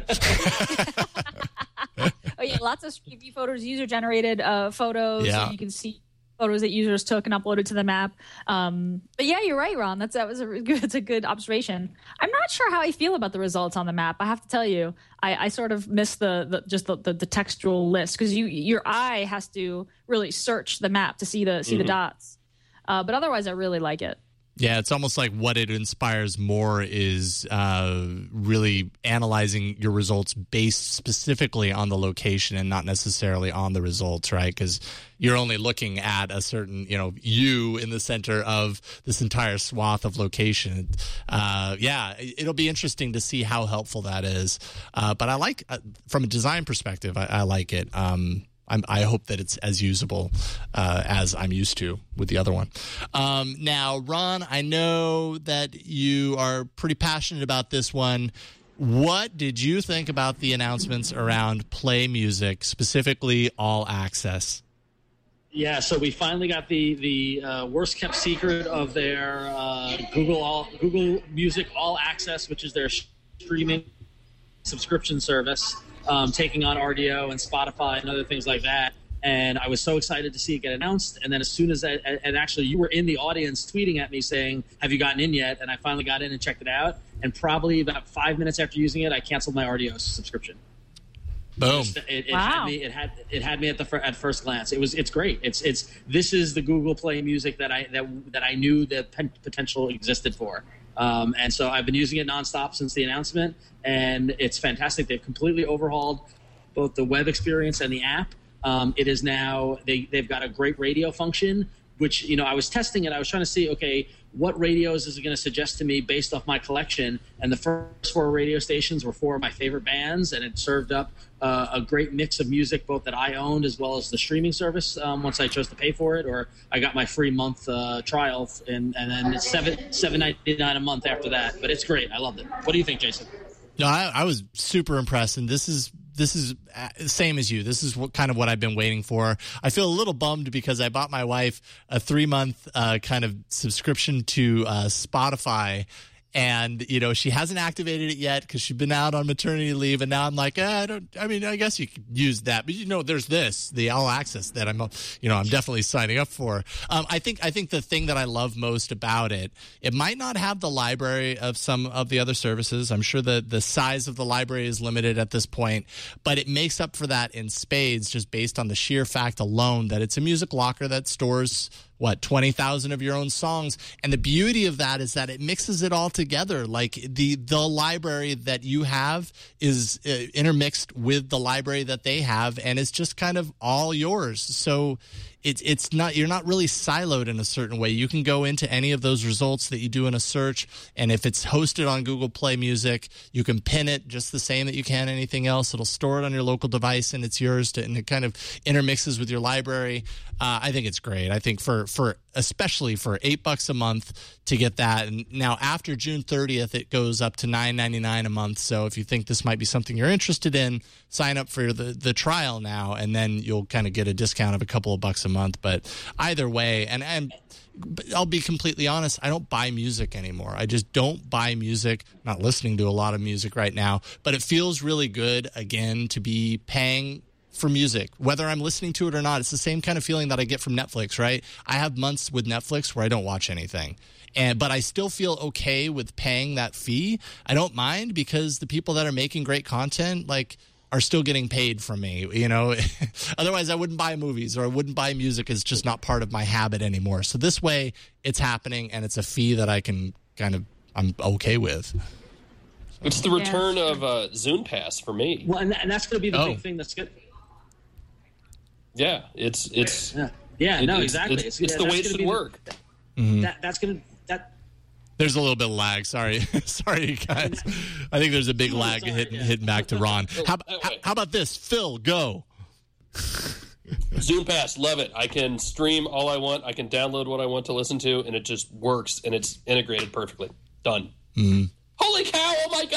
Oh yeah, lots of preview photos, user-generated photos. Yeah. So you can see photos that users took and uploaded to the map. But yeah, you're right, Ron. It's a good observation. I'm not sure how I feel about the results on the map. I have to tell you, I sort of miss the textual list, because your eye has to really search the map to see the dots. But otherwise, I really like it. Yeah, it's almost like what it inspires more is really analyzing your results based specifically on the location and not necessarily on the results, right? Because you're only looking at a certain, you in the center of this entire swath of location. It'll be interesting to see how helpful that is. But I like, from a design perspective, I like it. I hope that it's as usable as I'm used to with the other one. Now, Ron, I know that you are pretty passionate about this one. What did you think about the announcements around Play Music, specifically All Access? Yeah, so we finally got the worst kept secret of their Google Music All Access, which is their streaming subscription service. Taking on RDO and Spotify and other things like that. And I was so excited to see it get announced. And then as soon as and actually you were in the audience tweeting at me saying, have you gotten in yet? And I finally got in and checked it out. And probably about 5 minutes after using it, I canceled my RDO subscription. Boom! It Wow. had me at first glance. It's great. This is the Google Play Music that I knew the potential existed for. And so I've been using it nonstop since the announcement, and it's fantastic. They've completely overhauled both the web experience and the app. It is now they've got a great radio function, which I was testing it. I was trying to see, okay, what radios is it going to suggest to me based off my collection? And the first 4 radio stations were 4 of my favorite bands, and it served up a great mix of music, both that I owned as well as the streaming service. Once I chose to pay for it, or I got my free month trial, and then it's $7.99 a month after that. But it's great. I loved it. What do you think, Jason? No, I was super impressed, and this is the same as you. This is kind of what I've been waiting for. I feel a little bummed because I bought my wife a 3-month kind of subscription to Spotify. And, she hasn't activated it yet because she's been out on maternity leave. And now I'm like, I guess you could use that. But, there's the All Access that I'm definitely signing up for. I think the thing that I love most about it might not have the library of some of the other services. I'm sure the size of the library is limited at this point, but it makes up for that in spades just based on the sheer fact alone that it's a music locker that stores 20,000 of your own songs. And the beauty of that is that it mixes it all together. Like the library that you have is intermixed with the library that they have, and it's just kind of all yours. So it's not, you're not really siloed in a certain way. You can go into any of those results that you do in a search, and if it's hosted on Google Play Music, you can pin it just the same that you can anything else. It'll store it on your local device, and it's yours and it kind of intermixes with your library. I think it's great. I think for especially for $8 a month to get that. And now after June 30th, it goes up to $9.99 a month. So if you think this might be something you're interested in, sign up for the trial now, and then you'll kind of get a discount of a couple of bucks a month. But either way, and I'll be completely honest, I don't buy music anymore. I just don't buy music. I'm not listening to a lot of music right now, but it feels really good again to be paying for music, whether I'm listening to it or not. It's the same kind of feeling that I get from Netflix, right? I have months with Netflix where I don't watch anything. But I still feel okay with paying that fee. I don't mind because the people that are making great content, are still getting paid from me, Otherwise, I wouldn't buy movies or I wouldn't buy music. It's just not part of my habit anymore. So this way, it's happening, and it's a fee that I can I'm okay with. It's the return of Zune Pass for me. Well, and that's going to be the big thing that's good. Yeah, it's exactly. It's the way it should work. That's going to. There's a little bit of lag. Sorry, you guys. I think there's a big lag hitting back to Ron. How about this? Phil, go. Zune Pass, love it. I can stream all I want. I can download what I want to listen to, and it just works, and it's integrated perfectly. Done. Mm-hmm. Holy cow! Oh my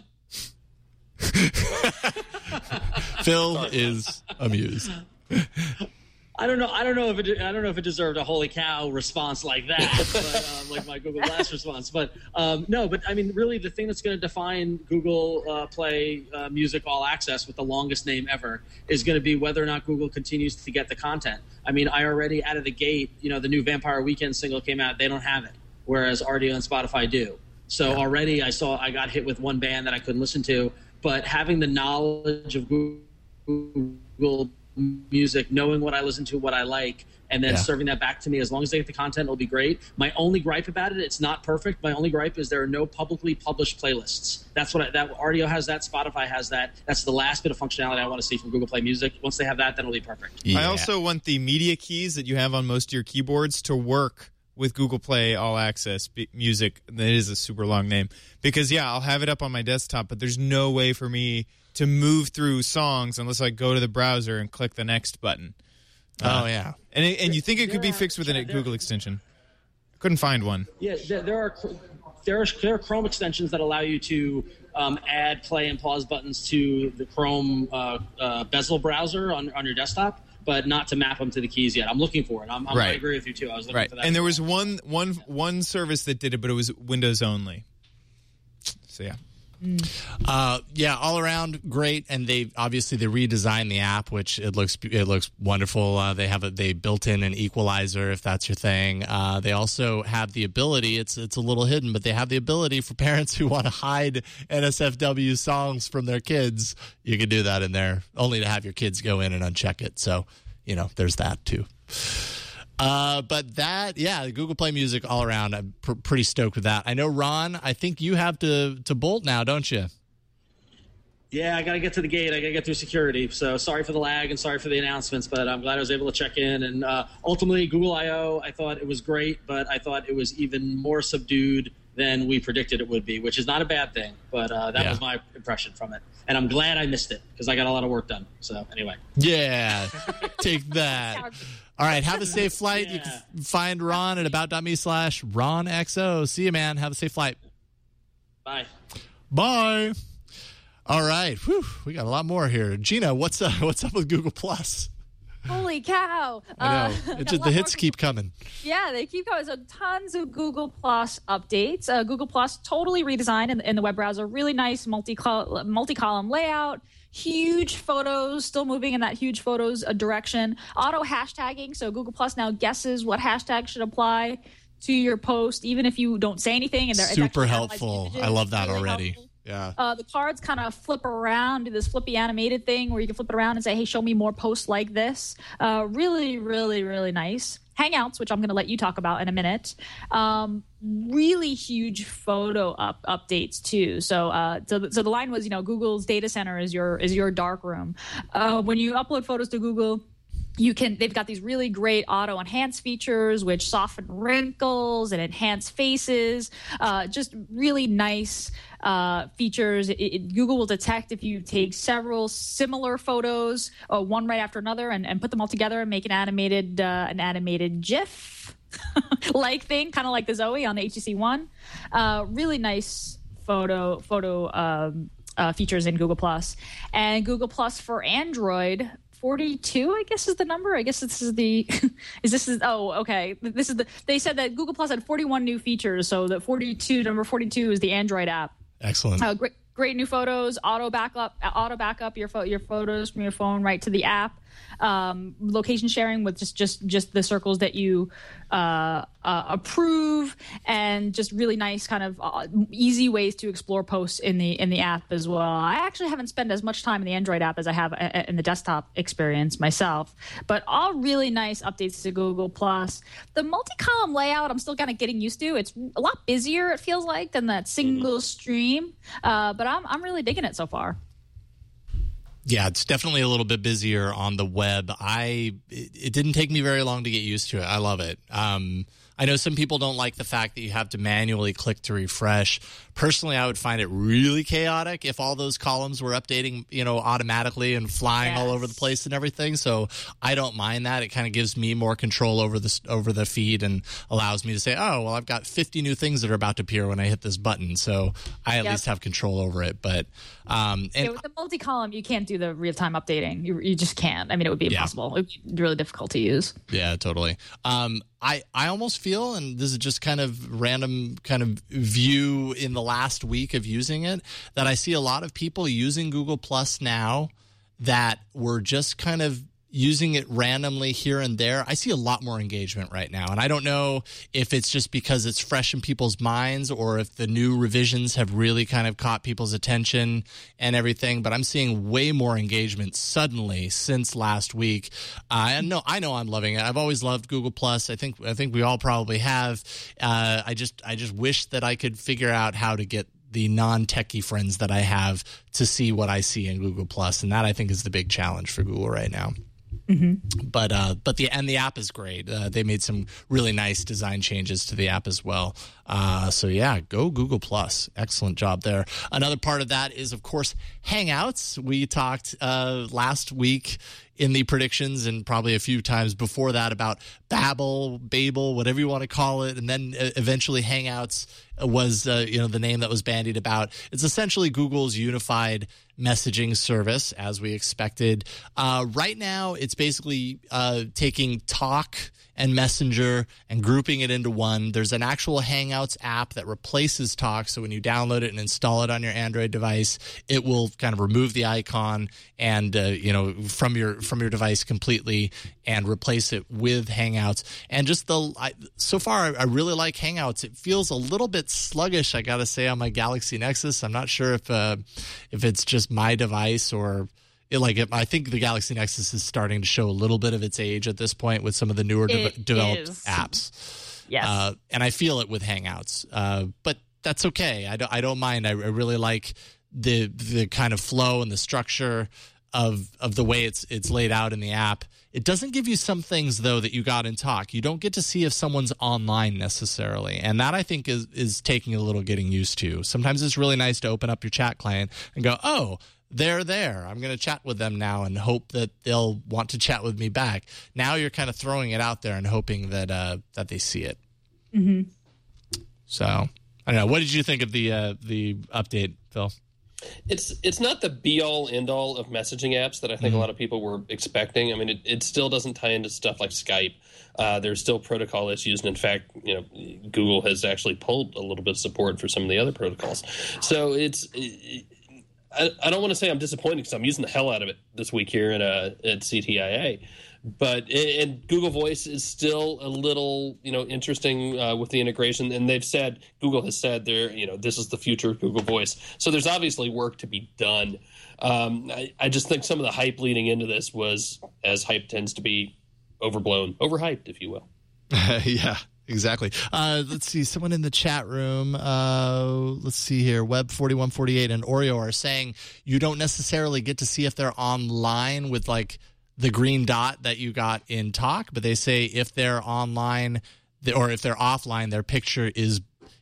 God! Phil is amused. I don't know if it deserved a holy cow response like that, but, like my Google Glass response. But no, but I mean, really, the thing that's going to define Google Play Music All Access with the longest name ever is going to be whether or not Google continues to get the content. I mean, I already out of the gate, the new Vampire Weekend single came out. They don't have it, whereas Rdio and Spotify do. So already I got hit with one band that I couldn't listen to. But having the knowledge of Google Music, knowing what I listen to, what I like, and then serving that back to me, as long as they get the content, it'll be great. My only gripe about it, it's not perfect. My only gripe is there are no publicly published playlists. That's what that Rdio has that, Spotify has that. That's the last bit of functionality I want to see from Google Play Music. Once they have that, then it'll be perfect. Yeah. I also want the media keys that you have on most of your keyboards to work with Google Play All Access Music. That is a super long name. Because, I'll have it up on my desktop, but there's no way for me to move through songs unless I go to the browser and click the next button. And you think it could be fixed with a Google extension? I couldn't find one. Yeah, there are Chrome extensions that allow you to add play and pause buttons to the Chrome bezel browser on your desktop, but not to map them to the keys yet. I'm looking for it. I agree with you too. I was looking for that. And there was one service that did it, but it was Windows only. So All around great, and they redesigned the app, which it looks wonderful. They built in an equalizer if that's your thing. They also have the ability. It's a little hidden, but they have the ability for parents who want to hide NSFW songs from their kids. You can do that in there, only to have your kids go in and uncheck it. So there's that too. But the Google Play Music all around, I'm pretty stoked with that. I know, Ron, I think you have to bolt now, don't you? Yeah, I got to get to the gate. I got to get through security. So sorry for the lag and sorry for the announcements, but I'm glad I was able to check in. And ultimately, Google I/O, I thought it was great, but I thought it was even more subdued than we predicted it would be, which is not a bad thing. But that was my impression from it. And I'm glad I missed it because I got a lot of work done. So anyway. Yeah, take that. All right, have a safe flight. You can find Ron at about.me/RonXO. See you, man. Have a safe flight. Bye. Bye. All right. Whew, we got a lot more here. Gina, what's up with Google Plus? Holy cow. I know. The hits keep coming. Yeah, they keep coming. So tons of Google Plus updates. Google Plus totally redesigned in the web browser. Really nice multi-column layout. Huge photos, still moving in that huge photos direction. Auto hashtagging, so Google Plus now guesses what hashtag should apply to your post, even if you don't say anything. And they're super helpful. I love that really already. Helpful. Yeah. The cards kind of flip around, do this flippy animated thing where you can flip it around and say, hey, show me more posts like this. Really, really, really nice. Hangouts, which I'm going to let you talk about in a minute. Really huge photo updates too. So the line was, Google's data center is your dark room. When you upload photos to Google, they've got these really great auto enhance features, which soften wrinkles and enhance faces. Just really nice features. Google will detect if you take several similar photos, one right after another, and put them all together and make an animated GIF like thing, kind of like the Zoe on the HTC One. Really nice photo features in Google Plus, and Google Plus for Android. 42, I guess, is the number. I guess this is the okay. They said that Google Plus had 41 new features, so the number 42 is the Android app. Excellent. Great new photos, auto backup your photos from your phone right to the app. Location sharing with just the circles that you approve, and just really nice kind of easy ways to explore posts in the app as well. I actually haven't spent as much time in the Android app as I have in the desktop experience myself, but all really nice updates to Google Plus. The multi-column layout, I'm still kind of getting used to. It's a lot busier, it feels like, than that single stream, but I'm really digging it so far. Yeah, it's definitely a little bit busier on the web. It didn't take me very long to get used to it. I love it. I know some people don't like the fact that you have to manually click to refresh. Personally, I would find it really chaotic if all those columns were updating, automatically and flying all over the place and everything. So I don't mind that. It kind of gives me more control over the feed and allows me to say, oh, well, I've got 50 new things that are about to appear when I hit this button. So I at least have control over it. But with the multi-column, you can't do the real-time updating. You just can't. I mean, it would be impossible. It would be really difficult to use. Yeah, totally. I almost feel, and this is just kind of random kind of view in the last week of using it, that I see a lot of people using Google Plus now that were just kind of using it randomly here and there. I see a lot more engagement right now. And I don't know if it's just because it's fresh in people's minds or if the new revisions have really kind of caught people's attention and everything, but I'm seeing way more engagement suddenly since last week. I know I'm loving it. I've always loved Google Plus. I think we all probably have. I just wish that I could figure out how to get the non-techie friends that I have to see what I see in Google Plus, and that I think is the big challenge for Google right now. Mm-hmm. But the app is great. They made some really nice design changes to the app as well. So yeah, go Google Plus. Excellent job there. Another part of that is, of course, Hangouts. We talked last week in the predictions and probably a few times before that about Babel, whatever you want to call it, and then eventually Hangouts was the name that was bandied about. It's essentially Google's unified messaging service, as we expected. Right now, it's basically taking Talk and Messenger and grouping it into one. There's an actual Hangouts app that replaces Talk. So when you download it and install it on your Android device, it will kind of remove the icon and from your device completely and replace it with Hangouts. And just so far, I really like Hangouts. It feels a little bit sluggish, I got to say, on my Galaxy Nexus. I'm not sure if it's just my device or I think the Galaxy Nexus is starting to show a little bit of its age at this point with some of the newer developed apps. Yes. And I feel it with Hangouts. But that's okay. I don't mind. I really like the kind of flow and the structure of the way it's laid out in the app. It doesn't give you some things, though, that you got in Talk. You don't get to see if someone's online necessarily. And that, I think, is taking a little getting used to. Sometimes it's really nice to open up your chat client and go, oh, they're there. I'm going to chat with them now and hope that they'll want to chat with me back. Now you're kind of throwing it out there and hoping that they see it. Mm-hmm. So, I don't know. What did you think of the update, Phil? It's not the be-all, end-all of messaging apps that I think a lot of people were expecting. I mean, it still doesn't tie into stuff like Skype. There's still protocol issues, and in fact, Google has actually pulled a little bit of support for some of the other protocols. So I don't want to say I'm disappointed because I'm using the hell out of it this week here at CTIA. But and Google Voice is still a little, interesting with the integration. And Google has said this is the future of Google Voice. So there's obviously work to be done. I just think some of the hype leading into this was, as hype tends to be, overhyped, if you will. Yeah. Exactly. Let's see. Someone in the chat room, let's see here, Web4148 and Oreo are saying you don't necessarily get to see if they're online with like the green dot that you got in Talk, but they say if they're online or if they're offline, their picture is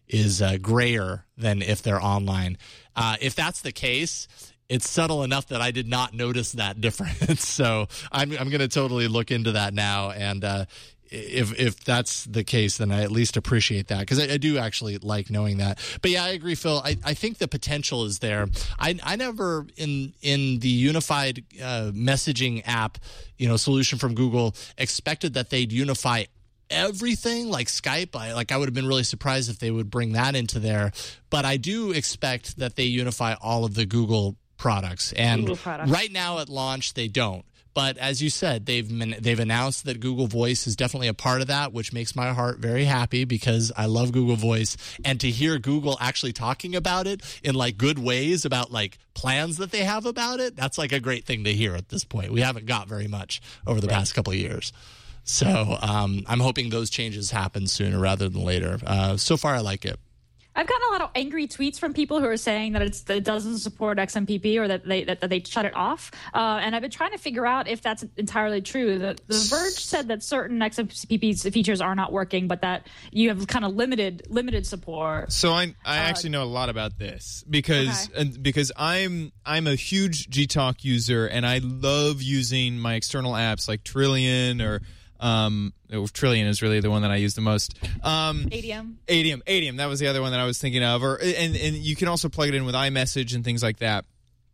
grayer than if they're online. If that's the case, it's subtle enough that I did not notice that difference. So I'm going to totally look into that now. And if that's the case, then I at least appreciate that because I do actually like knowing that. But yeah, I agree, Phil. I think the potential is there. I never in the unified messaging app, solution from Google expected that they'd unify everything like Skype. I would have been really surprised if they would bring that into there. But I do expect that they unify all of the Google products. And right now at launch, they don't. But as you said, they've announced that Google Voice is definitely a part of that, which makes my heart very happy because I love Google Voice. And to hear Google actually talking about it in like good ways about like plans that they have about it, that's like a great thing to hear at this point. We haven't got very much over the past couple of years. So I'm hoping those changes happen sooner rather than later. So far, I like it. I've gotten a lot of angry tweets from people who are saying that it doesn't support XMPP or that they shut it off. And I've been trying to figure out if that's entirely true. The Verge said that certain XMPP features are not working, but that you have kind of limited support. So I actually know a lot about this because I'm a huge Gtalk user and I love using my external apps like Trillian or Trillian is really the one that I use the most. Adium. That was the other one that I was thinking of. And you can also plug it in with iMessage and things like that.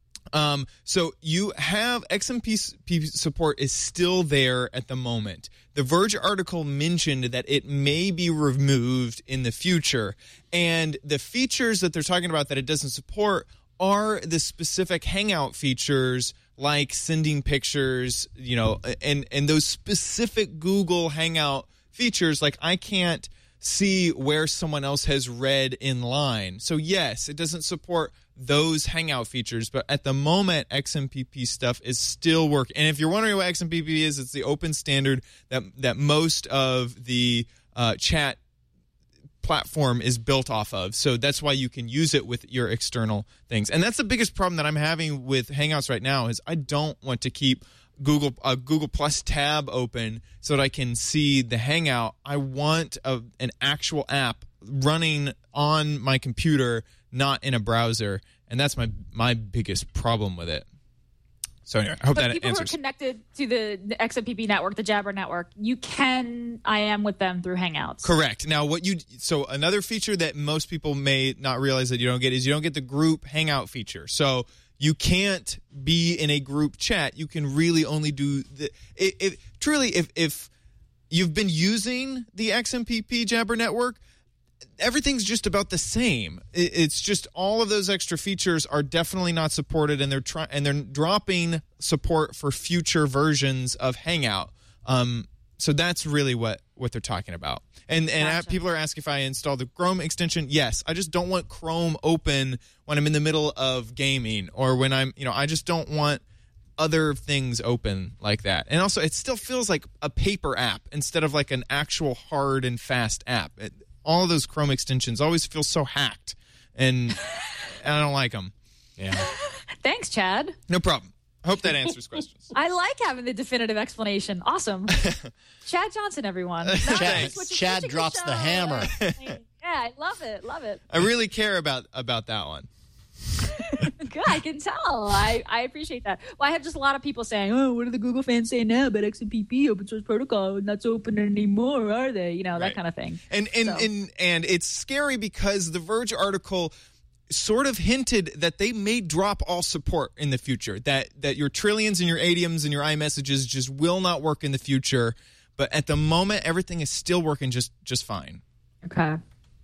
So you have XMPP support is still there at the moment. The Verge article mentioned that it may be removed in the future. And the features that they're talking about that it doesn't support are the specific Hangout features like sending pictures, and those specific Google Hangout features, like I can't see where someone else has read in line. So yes, it doesn't support those Hangout features, but at the moment, XMPP stuff is still working. And if you're wondering what XMPP is, it's the open standard that most of the chat platform is built off of. So that's why you can use it with your external things. And that's the biggest problem that I'm having with Hangouts right now is I don't want to keep Google Plus tab open so that I can see the Hangout. I want an actual app running on my computer, not in a browser. And that's my biggest problem with it. So anyway, I hope that people answers. Who are connected to the XMPP network, the Jabber network, you can IM with them through Hangouts. Correct. Now, so another feature that most people may not realize that you don't get is you don't get the group Hangout feature. So you can't be in a group chat. You can really only do if you've been using the XMPP Jabber network, everything's just about the same. It's just all of those extra features are definitely not supported, and they're dropping support for future versions of Hangout. So that's really what they're talking about. And Gotcha. People are asking if I install the Chrome extension. Yes, I just don't want Chrome open when I'm in the middle of gaming, or when I just don't want other things open like that. And also, it still feels like a paper app instead of like an actual hard and fast app. All of those Chrome extensions always feel so hacked, and I don't like them. Yeah. Thanks, Chad. No problem. I hope that answers questions. I like having the definitive explanation. Awesome. Chad Johnson, everyone. Chad drops the hammer. Yeah, I love it. Love it. I really care about that one. Good, I can tell. I appreciate that. Well, I have just a lot of people saying, "Oh, what are the Google fans saying now about XMPP, open source protocol, not so open anymore, are they?" You know, that kind of thing. And it's scary because the Verge article sort of hinted that they may drop all support in the future. That your Trillions and your Adiums and your iMessages just will not work in the future. But at the moment, everything is still working just fine. Okay.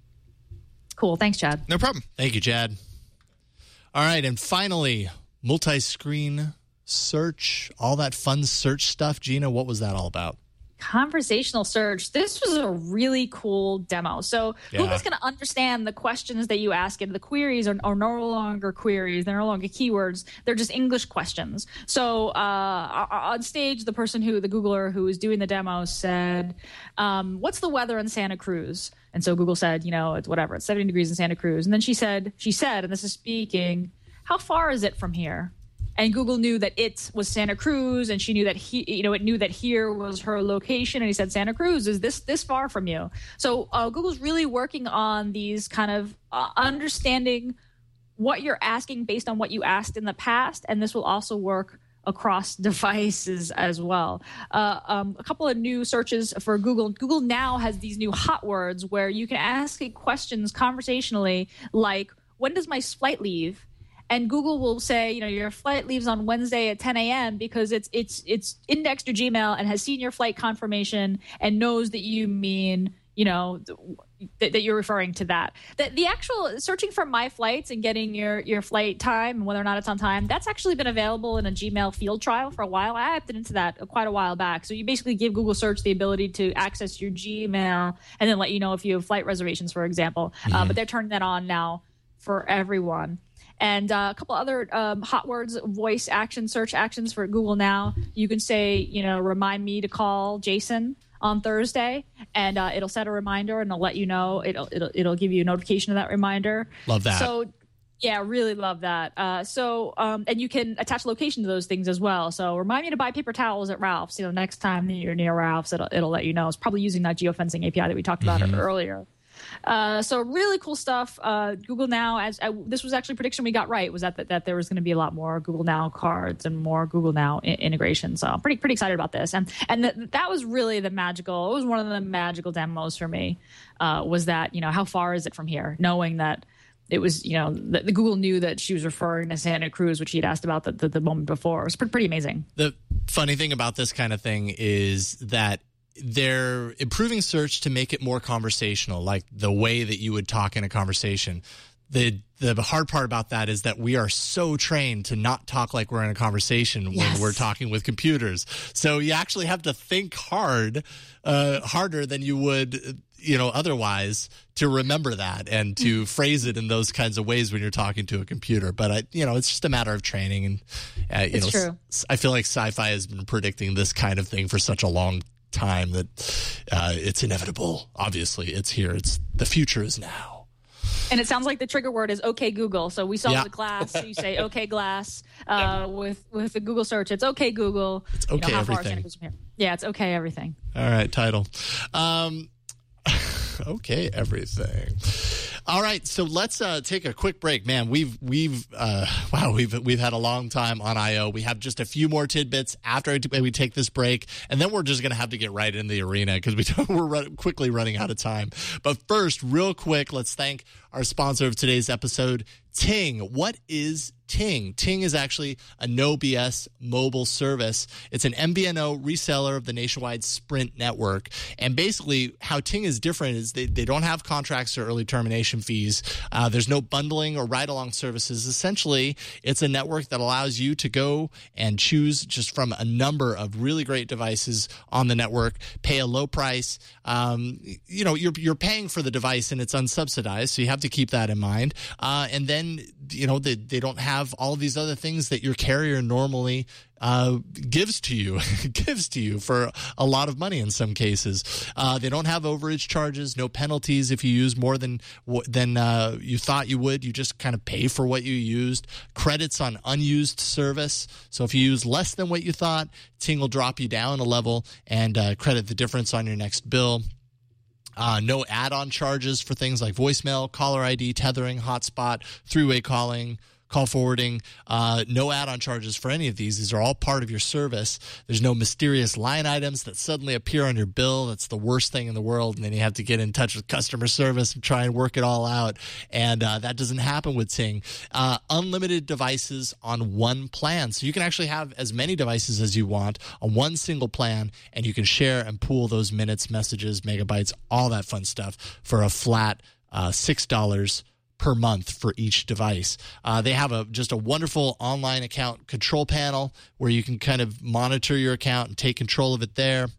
Cool. Thanks, Chad. No problem. Thank you, Chad. All right, and finally, multi-screen search, all that fun search stuff. Gina, what was that all about? Conversational search. This was a really cool demo. So Google's going to understand the questions that you ask it. The queries are no longer queries. They're no longer keywords. They're just English questions. So on stage, the Googler who was doing the demo said, what's the weather in Santa Cruz? And so Google said, it's whatever. It's 70 degrees in Santa Cruz. And then she said, and this is speaking, how far is it from here? And Google knew that it was Santa Cruz, and she knew that it knew that here was her location. And he said, Santa Cruz is this far from you. So Google's really working on these kind of understanding what you're asking based on what you asked in the past. And this will also work across devices as well. A couple of new searches for Google. Google now has these new hot words where you can ask it questions conversationally like, when does my flight leave? And Google will say, your flight leaves on Wednesday at 10 a.m. because it's indexed your Gmail and has seen your flight confirmation and knows that you mean, that you're referring to that. The actual searching for my flights and getting your flight time and whether or not it's on time, that's actually been available in a Gmail field trial for a while. I opted into that quite a while back. So you basically give Google Search the ability to access your Gmail and then let you know if you have flight reservations, for example. But they're turning that on now for everyone. And a couple other hot words, voice action, search actions for Google Now. You can say, remind me to call Jason on Thursday, and it'll set a reminder and it'll let you know. It'll give you a notification of that reminder. Love that. So, yeah, really love that. And you can attach location to those things as well. So remind me to buy paper towels at Ralph's. Next time you're near Ralph's, it'll let you know. It's probably using that geofencing API that we talked about earlier. So really cool stuff. Google Now, this was actually a prediction we got right, was that there was going to be a lot more Google Now cards and more Google Now integration. So I'm pretty excited about this. And that was really it was one of the magical demos for me, was that, how far is it from here? Knowing that it was, the Google knew that she was referring to Santa Cruz, which he'd asked about the moment before. It was pretty amazing. The funny thing about this kind of thing is that they're improving search to make it more conversational, like the way that you would talk in a conversation. The hard part about that is that we are so trained to not talk like we're in a conversation when we're talking with computers. So you actually have to think harder than you would, otherwise, to remember that and to phrase it in those kinds of ways when you're talking to a computer. But it's just a matter of training, and it's true. I feel like sci-fi has been predicting this kind of thing for such a long time that it's inevitable. Obviously, it's here. The future is now. And it sounds like the trigger word is OK Google. So we saw the glass. So you say OK glass. With the Google search, it's OK Google. It's OK everything. Yeah, it's OK everything. All right, title. OK everything. All right, so let's take a quick break, man. We've had a long time on I/O. We have just a few more tidbits after we take this break, and then we're just going to have to get right in the arena because we're quickly running out of time. But first, real quick, let's thank our sponsor of today's episode, Ting. What is Ting. Ting is actually a no BS mobile service. It's an MVNO reseller of the nationwide Sprint network. And basically how Ting is different is they don't have contracts or early termination fees. There's no bundling or ride-along services. Essentially, it's a network that allows you to go and choose just from a number of really great devices on the network, pay a low price. You're paying for the device and it's unsubsidized, so you have to keep that in mind. And then, they don't have all of these other things that your carrier normally gives to you for a lot of money in some cases. They don't have overage charges, no penalties if you use more than you thought you would. You just kind of pay for what you used. Credits on unused service. So if you use less than what you thought, Ting will drop you down a level and credit the difference on your next bill. No add-on charges for things like voicemail, caller ID, tethering, hotspot, three-way calling, call forwarding. No add-on charges for any of these. These are all part of your service. There's no mysterious line items that suddenly appear on your bill. That's the worst thing in the world. And then you have to get in touch with customer service and try and work it all out. And that doesn't happen with Ting. Unlimited devices on one plan. So you can actually have as many devices as you want on one single plan, and you can share and pool those minutes, messages, megabytes, all that fun stuff for a flat $6 per month for each device. They have just a wonderful online account control panel where you can kind of monitor your account and take control of it there.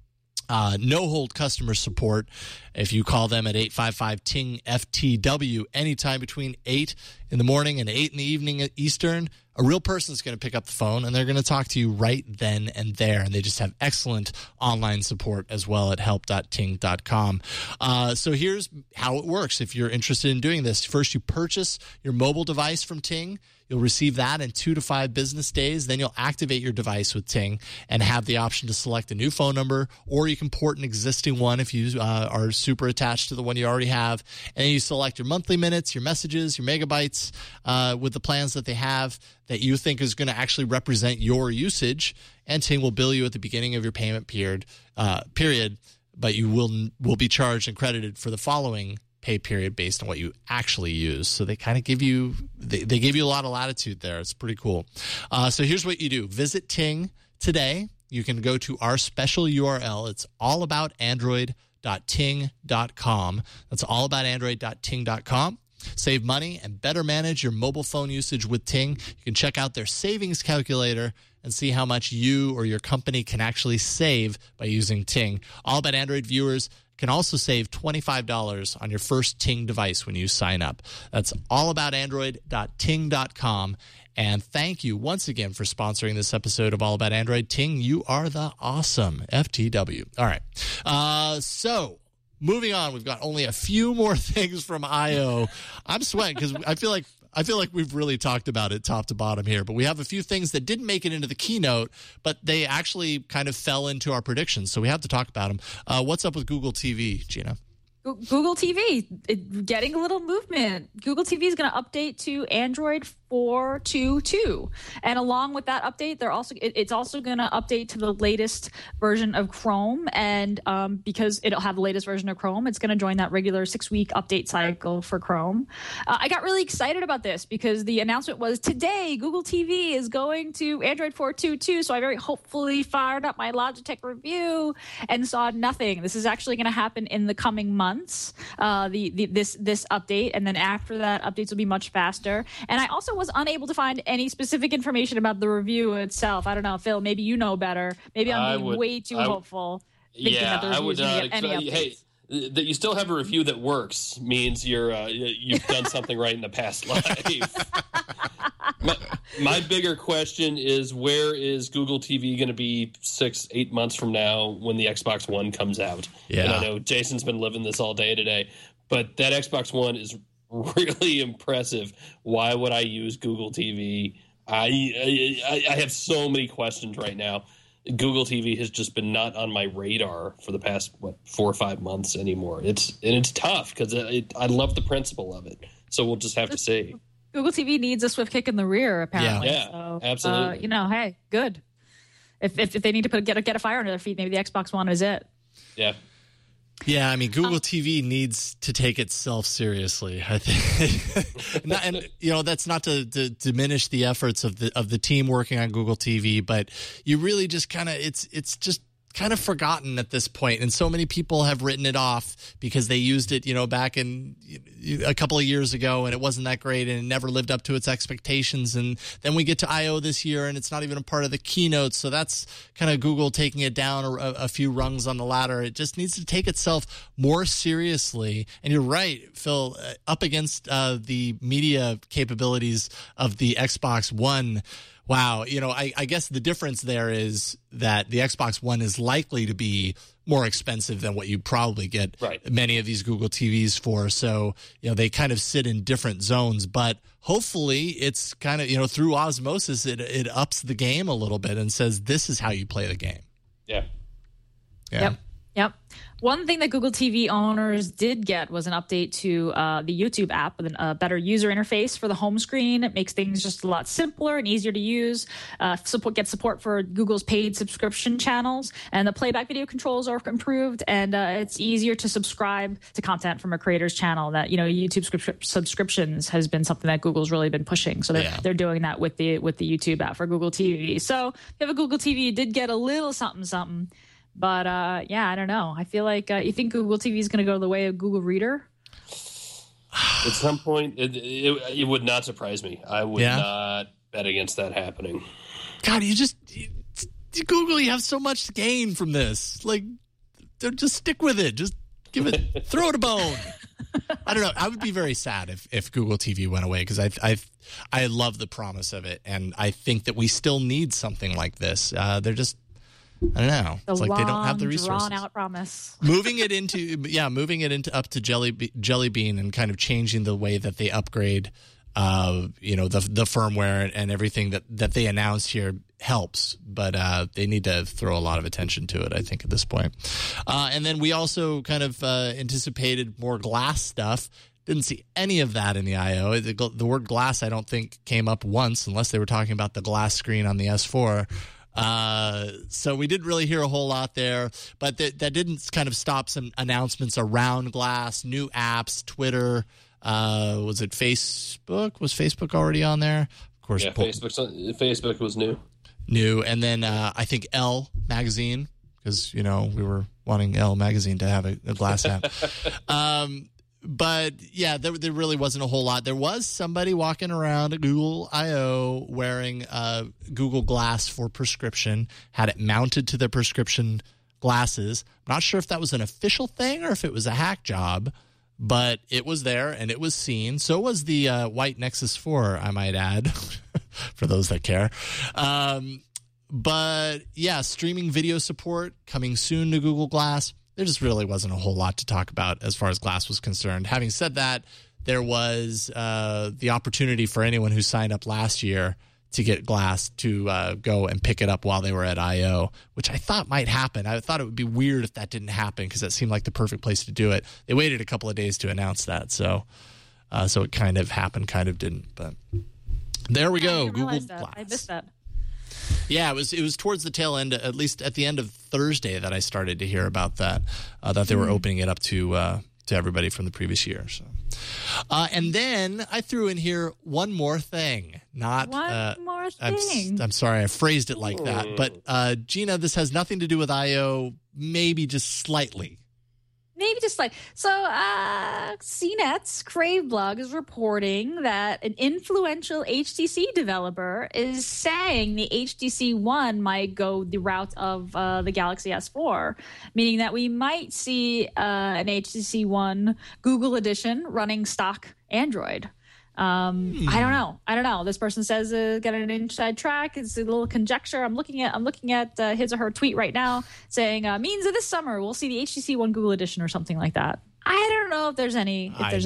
No hold customer support. If you call them at 855-TING-FTW anytime between 8 in the morning and 8 in the evening at Eastern, a real person is going to pick up the phone and they're going to talk to you right then and there. And they just have excellent online support as well at help.ting.com. So here's how it works. If you're interested in doing this, first you purchase your mobile device from Ting. You'll receive that in 2 to 5 business days. Then you'll activate your device with Ting and have the option to select a new phone number, or you can port an existing one if you are super attached to the one you already have. And then you select your monthly minutes, your messages, your megabytes with the plans that they have that you think is going to actually represent your usage. And Ting will bill you at the beginning of your payment period, but you will be charged and credited for the following pay period based on what you actually use. So they kind of give you they give you a lot of latitude there. It's pretty cool. So here's what you do. Visit Ting today. You can go to our special URL. It's allaboutandroid.ting.com. That's allaboutandroid.ting.com. Save money and better manage your mobile phone usage with Ting. You can check out their savings calculator and see how much you or your company can actually save by using Ting. All About Android viewers can also save $25 on your first Ting device when you sign up. That's allaboutandroid.ting.com. And thank you once again for sponsoring this episode of All About Android. Ting, you are the awesome FTW. All right. So moving on, we've got only a few more things from I.O. I'm sweating because I feel like we've really talked about it top to bottom here, but we have a few things that didn't make it into the keynote, but they actually kind of fell into our predictions, so we have to talk about them. What's up with Google TV, Gina? Google TV getting a little movement. Google TV is going to update to Android 4.2.2, and along with that update, it's also going to update to the latest version of Chrome. And because it'll have the latest version of Chrome, it's going to join that regular 6-week update cycle for Chrome. I got really excited about this because the announcement was today Google TV is going to Android 4.2.2. So I very hopefully fired up my Logitech review and saw nothing. This is actually going to happen in the coming months. This update, and then after that, updates will be much faster. And I also was unable to find any specific information about the review itself. I don't know, Phil, maybe you know better. Maybe I'm being way too hopeful. Yeah, I would not expect. Hey, that you still have a review that works means you've done something right in the past life. My bigger question is, where is Google TV going to be 6-8 months from now when the Xbox One comes out? Yeah. And I know Jason's been living this all day today, but that Xbox One is really impressive. Why would I use Google TV? I have so many questions right now. Google TV has just been not on my radar for the past 4 or 5 months anymore. It's tough because I love the principle of it. So we'll just have to see. Google TV needs a swift kick in the rear, apparently. Yeah, so, absolutely. Hey, good. If they need to get a fire under their feet, maybe the Xbox One is it. Yeah. Yeah, I mean, Google TV needs to take itself seriously, I think. That's not to diminish the efforts of the team working on Google TV, but you really just kind of it's just kind of forgotten at this point, and so many people have written it off because they used it, back in a couple of years ago, and it wasn't that great, and it never lived up to its expectations. And then we get to I/O this year, and it's not even a part of the keynote. So that's kind of Google taking it down a few rungs on the ladder. It just needs to take itself more seriously. And you're right, Phil, up against the media capabilities of the Xbox One. Wow. I guess the difference there is that the Xbox One is likely to be more expensive than what you probably get many of these Google TVs for. So, they kind of sit in different zones, but hopefully it's kind of, through osmosis, it ups the game a little bit and says, this is how you play the game. Yeah. Yep. One thing that Google TV owners did get was an update to the YouTube app with a better user interface for the home screen. It makes things just a lot simpler and easier to use. Get support for Google's paid subscription channels, and the playback video controls are improved. And it's easier to subscribe to content from a creator's channel. That YouTube subscriptions has been something that Google's really been pushing. So they're doing that with the YouTube app for Google TV. So if you have a Google TV, you did get a little something. But, I don't know. I feel like you think Google TV is going to go the way of Google Reader? At some point, it would not surprise me. I would not bet against that happening. God, Google, you have so much to gain from this. Like, just stick with it. Just throw it a bone. I don't know. I would be very sad if Google TV went away because I love the promise of it. And I think that we still need something like this. They're just... I don't know. It's like they don't have the resources. Drawn-out promise. moving it into up to Jelly Bean and kind of changing the way that they upgrade, the firmware and everything that they announced here helps, but they need to throw a lot of attention to it, I think, at this point. And then we also kind of anticipated more glass stuff. Didn't see any of that in the I/O. The word glass, I don't think, came up once, unless they were talking about the glass screen on the S4. So we didn't really hear a whole lot there, but that didn't kind of stop some announcements around glass, new apps, Twitter. Was it Facebook? Was Facebook already on there? Of course. Yeah, Facebook was new. And then I think Elle magazine, because we were wanting Elle magazine to have a glass app. But yeah, there really wasn't a whole lot. There was somebody walking around at Google I/O wearing Google Glass for prescription, had it mounted to their prescription glasses. I'm not sure if that was an official thing or if it was a hack job, but it was there and it was seen. So was the white Nexus 4, I might add, for those that care. But yeah, streaming video support coming soon to Google Glass. There just really wasn't a whole lot to talk about as far as Glass was concerned. Having said that, there was the opportunity for anyone who signed up last year to get Glass to go and pick it up while they were at I/O, which I thought might happen. I thought it would be weird if that didn't happen because that seemed like the perfect place to do it. They waited a couple of days to announce that, so it kind of happened, kind of didn't. But there we go, Google Glass. I missed that. Yeah, it was towards the tail end, at least at the end of Thursday, that I started to hear about that they were opening it up to everybody from the previous year. So, and then I threw in here one more thing. One more thing. I'm sorry, I phrased it like that. But Gina, this has nothing to do with I/O, maybe just slightly. So CNET's Crave blog is reporting that an influential HTC developer is saying the HTC One might go the route of the Galaxy S4, meaning that we might see an HTC One Google edition running stock Android. I don't know. This person says got an inside track. It's a little conjecture. I'm looking at his or her tweet right now saying means of this summer we'll see the HTC One Google edition or something like that. I don't know if there's any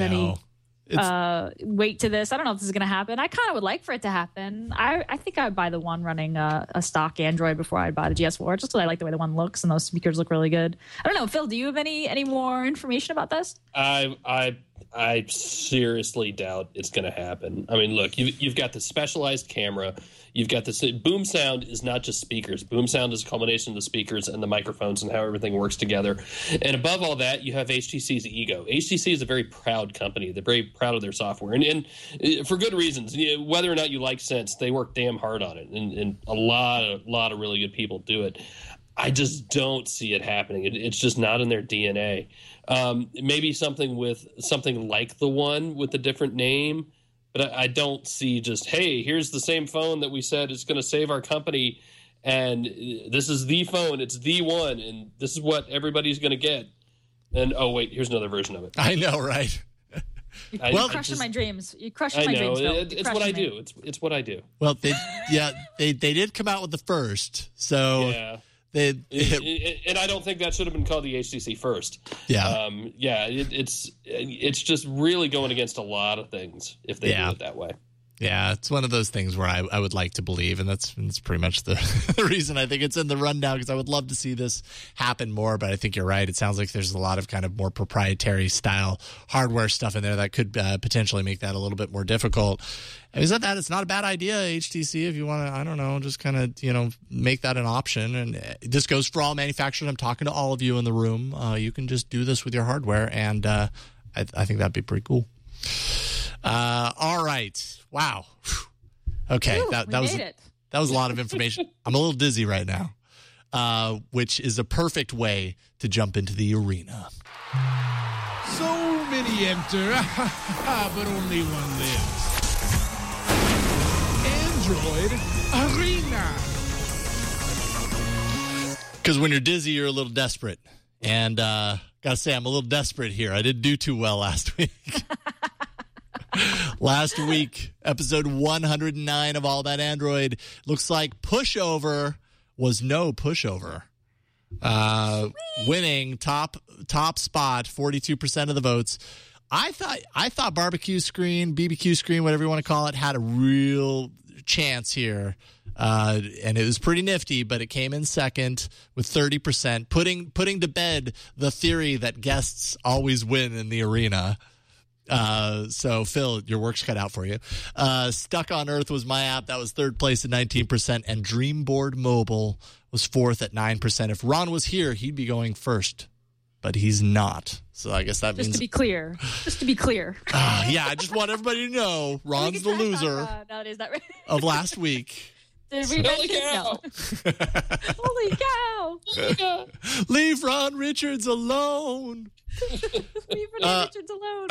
weight to this. I don't know if this is going to happen. I kind of would like for it to happen. I think I would buy the one running a stock Android before I'd buy the GS4, just because I like the way the one looks and those speakers look really good. I don't know, Phil. Do you have any more information about this? I I seriously doubt it's going to happen. I mean, look, you've got the specialized camera. You've got this. Boom sound is not just speakers. Boom sound is a combination of the speakers and the microphones and how everything works together. And above all that, you have HTC's ego. HTC is a very proud company. They're very proud of their software, and for good reasons. Whether or not you like Sense, they work damn hard on it, and a lot of really good people do it. I just don't see it happening. It's just not in their DNA. Maybe something like the One with a different name. But I don't see just, hey, here's the same phone that we said is going to save our company, and this is the phone, it's the One, and this is what everybody's going to get. And, oh, wait, here's another version of it. I know, right? You're crushing my dreams. You're crushing my dreams, Bill. It's what I do. It's what I do. Well, they did come out with the first, so... Yeah. And I don't think that should have been called the HTC First. Yeah. It's just really going against a lot of things if they do it that way. Yeah, it's one of those things where I would like to believe, and that's pretty much the reason I think it's in the rundown, because I would love to see this happen more, but I think you're right. It sounds like there's a lot of kind of more proprietary style hardware stuff in there that could potentially make that a little bit more difficult. Having said that, it's not a bad idea, HTC, if you want to, I don't know, just kind of, make that an option. And this goes for all manufacturers. I'm talking to all of you in the room. You can just do this with your hardware, and I think that'd be pretty cool. All right. Wow. Okay. Ooh, that was a lot of information. I'm a little dizzy right now, which is a perfect way to jump into the arena. So many enter, but only one lives. Android Arena. Because when you're dizzy, you're a little desperate. And gotta say, I'm a little desperate here. I didn't do too well last week. Last week, episode 109 of All About Android. Looks like pushover was no pushover. Winning top spot, 42% of the votes. I thought barbecue screen, BBQ screen, whatever you want to call it, had a real chance here. And it was pretty nifty, but it came in second with 30%, putting to bed the theory that guests always win in the arena. So Phil, your work's cut out for you. Stuck on Earth was my app. That was third place at 19%, and Dreamboard Mobile was fourth at 9%. If Ron was here, he'd be going first, but he's not. So I guess that means... Just to be clear. Yeah, I just want everybody to know Ron's the loser nowadays, that right? of last week. Holy cow! Holy cow! Leave Ron Richards alone. Leave Ron Richards alone.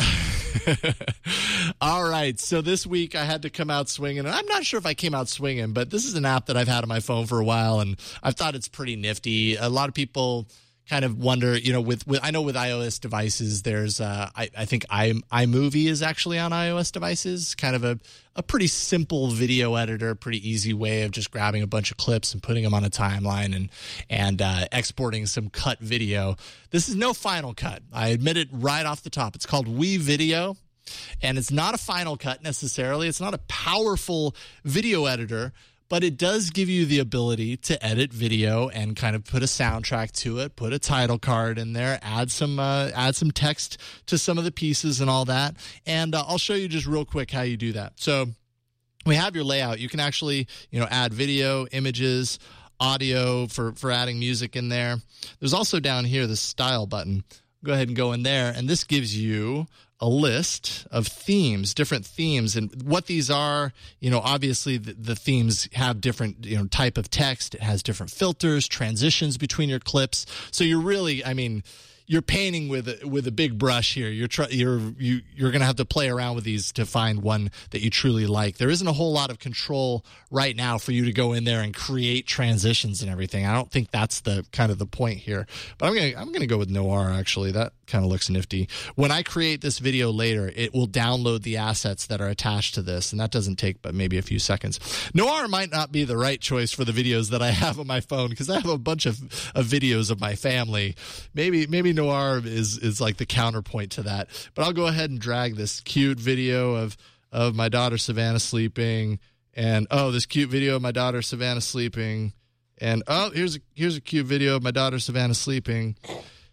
All right, so this week I had to come out swinging, and I'm not sure if I came out swinging, but this is an app that I've had on my phone for a while, and I've thought it's pretty nifty. A lot of people kind of wonder, with I know with iOS devices, there's I think iMovie is actually on iOS devices, kind of a pretty simple video editor, pretty easy way of just grabbing a bunch of clips and putting them on a timeline and exporting some cut video. This is no Final Cut. I admit it right off the top. It's called WeVideo, and it's not a Final Cut necessarily. It's not a powerful video editor, but it does give you the ability to edit video and kind of put a soundtrack to it, put a title card in there, add some text to some of the pieces and all that. And I'll show you just real quick how you do that. So we have your layout. You can actually, add video, images, audio for adding music in there. There's also down here the style button. Go ahead and go in there, and this gives you a list of themes, different themes, and what these are. Obviously the themes have different, type of text. It has different filters, transitions between your clips. So you're really, you're painting with a big brush here. You're going to have to play around with these to find one that you truly like. There isn't a whole lot of control right now for you to go in there and create transitions and everything. I don't think that's the kind of the point here. But I'm going to go with Noir, actually. That kind of looks nifty. When I create this video later, it will download the assets that are attached to this, and that doesn't take but maybe a few seconds. Noir might not be the right choice for the videos that I have on my phone, because I have a bunch of videos of my family. Maybe Noir is like the counterpoint to that. But I'll go ahead and drag this cute video of my daughter Savannah sleeping, and this cute video of my daughter Savannah sleeping, and here's a cute video of my daughter Savannah sleeping.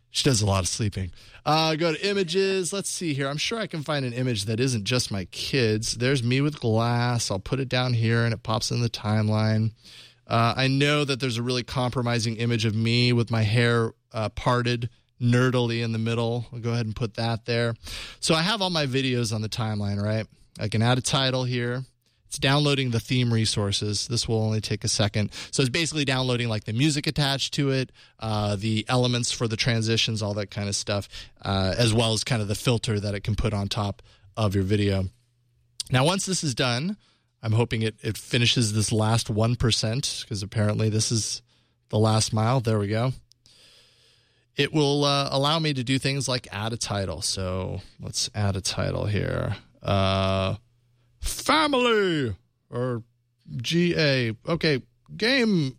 She does a lot of sleeping. Go to images. Let's see here. I'm sure I can find an image that isn't just my kids. There's me with glass. I'll put it down here, and it pops in the timeline. I know that there's a really compromising image of me with my hair parted nerdily in the middle. I'll go ahead and put that there. So I have all my videos on the timeline, right? I can add a title here. It's downloading the theme resources. This will only take a second. So it's basically downloading like the music attached to it, the elements for the transitions, all that kind of stuff, as well as kind of the filter that it can put on top of your video. Now, once this is done, I'm hoping it finishes this last 1%, because apparently this is the last mile. There we go. It will allow me to do things like add a title. So let's add a title here. Family or GA. Okay, games.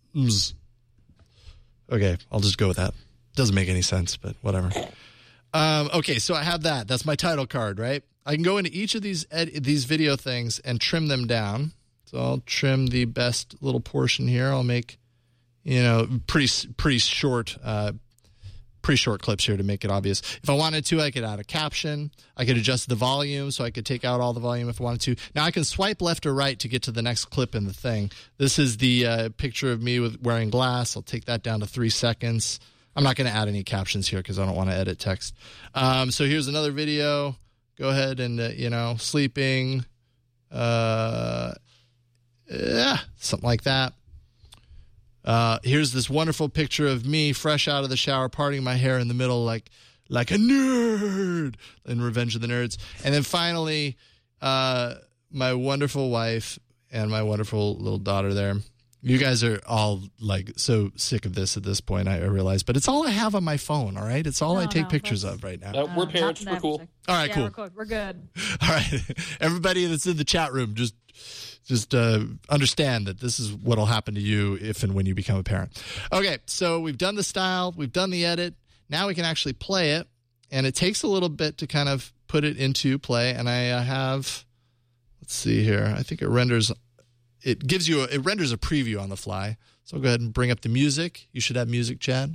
Okay, I'll just go with that. Doesn't make any sense, but whatever. Okay, so I have that. That's my title card, right? I can go into each of these video things and trim them down. So I'll trim the best little portion here. I'll make, pretty short clips here to make it obvious. If I wanted to, I could add a caption. I could adjust the volume, so I could take out all the volume if I wanted to. Now I can swipe left or right to get to the next clip in the thing. This is the picture of me wearing glass. I'll take that down to 3 seconds. I'm not going to add any captions here because I don't want to edit text. So here's another video. Go ahead and, sleeping. Something like that. Here's this wonderful picture of me fresh out of the shower, parting my hair in the middle like a nerd in Revenge of the Nerds. And then finally, my wonderful wife and my wonderful little daughter there. You guys are all like so sick of this at this point, I realize, but it's all I have on my phone. All right. It's all I take pictures of right now. We're parents. We're cool. All right, cool. We're good. All right. Everybody that's in the chat room, just understand that this is what will happen to you if and when you become a parent. Okay, so we've done the style, we've done the edit. Now we can actually play it, and it takes a little bit to kind of put it into play. And I have, let's see here. I think it renders a preview on the fly. So I'll go ahead and bring up the music. You should have music, Chad.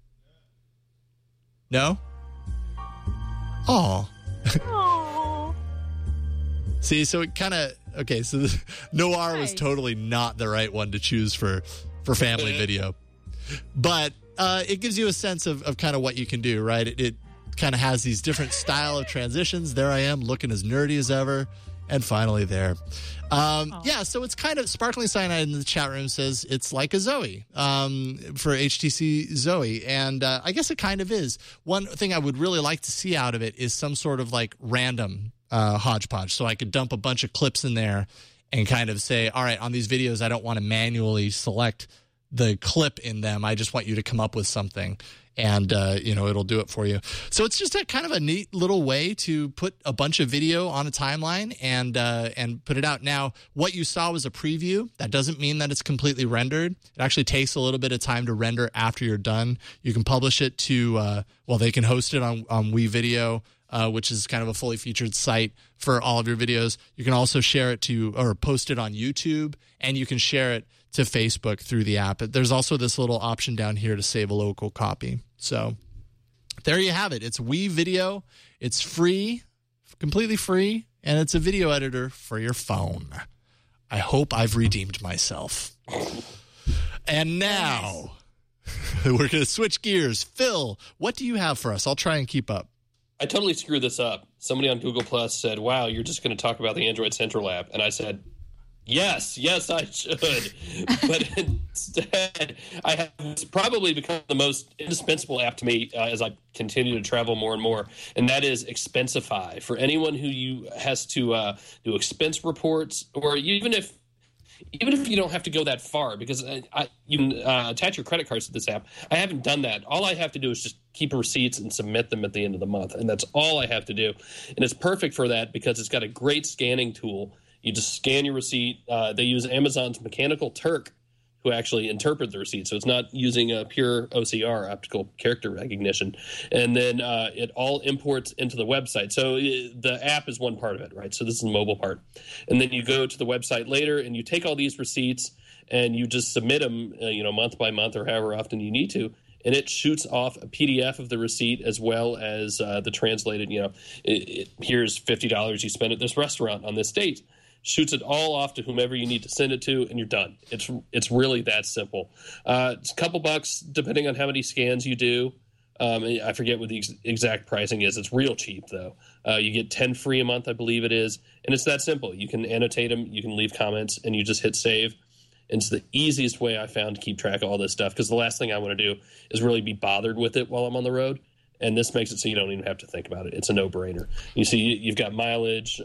No? Oh. See, so it kind of. Okay, so Noir was totally not the right one to choose for family video. But it gives you a sense of kind of what you can do, right? It kind of has these different style of transitions. There I am, looking as nerdy as ever. And finally there. Yeah, so it's kind of Sparkling Cyanide in the chat room says it's like a Zoe for HTC Zoe. And I guess it kind of is. One thing I would really like to see out of it is some sort of like random hodgepodge, so I could dump a bunch of clips in there and kind of say, all right, on these videos, I don't want to manually select the clip in them. I just want you to come up with something, and it'll do it for you. So it's just a kind of a neat little way to put a bunch of video on a timeline and put it out. Now, what you saw was a preview. That doesn't mean that it's completely rendered. It actually takes a little bit of time to render after you're done. You can publish it to they can host it on WeVideo, which is kind of a fully featured site for all of your videos. You can also share it or post it on YouTube, and you can share it to Facebook through the app. There's also this little option down here to save a local copy. So there you have it. It's WeVideo. It's free, completely free, and it's a video editor for your phone. I hope I've redeemed myself. And now we're going to switch gears. Phil, what do you have for us? I'll try and keep up. I totally screwed this up. Somebody on Google Plus said, wow, you're just going to talk about the Android Central app. And I said, yes, I should. But instead, it's probably become the most indispensable app to me as I continue to travel more and more. And that is Expensify. For anyone who has to do expense reports, or even if you don't have to go that far, because you can attach your credit cards to this app. I haven't done that. All I have to do is just keep receipts and submit them at the end of the month, and that's all I have to do. And it's perfect for that because it's got a great scanning tool. You just scan your receipt. They use Amazon's Mechanical Turk who actually interpret the receipt. So it's not using a pure OCR, optical character recognition. And then it all imports into the website. So the app is one part of it, right? So this is the mobile part. And then you go to the website later and you take all these receipts and you just submit them, month by month or however often you need to. and it shoots off a PDF of the receipt as well as the translated, here's $50 you spent at this restaurant on this date. Shoots it all off to whomever you need to send it to, and you're done. It's really that simple. It's a couple bucks depending on how many scans you do. I forget what the exact pricing is. It's real cheap, though. You get 10 free a month, I believe it is. And it's that simple. You can annotate them, you can leave comments, and you just hit save. And it's the easiest way I found to keep track of all this stuff, because the last thing I want to do is really be bothered with it while I'm on the road. And this makes it so you don't even have to think about it. It's a no-brainer. You see, you've got mileage,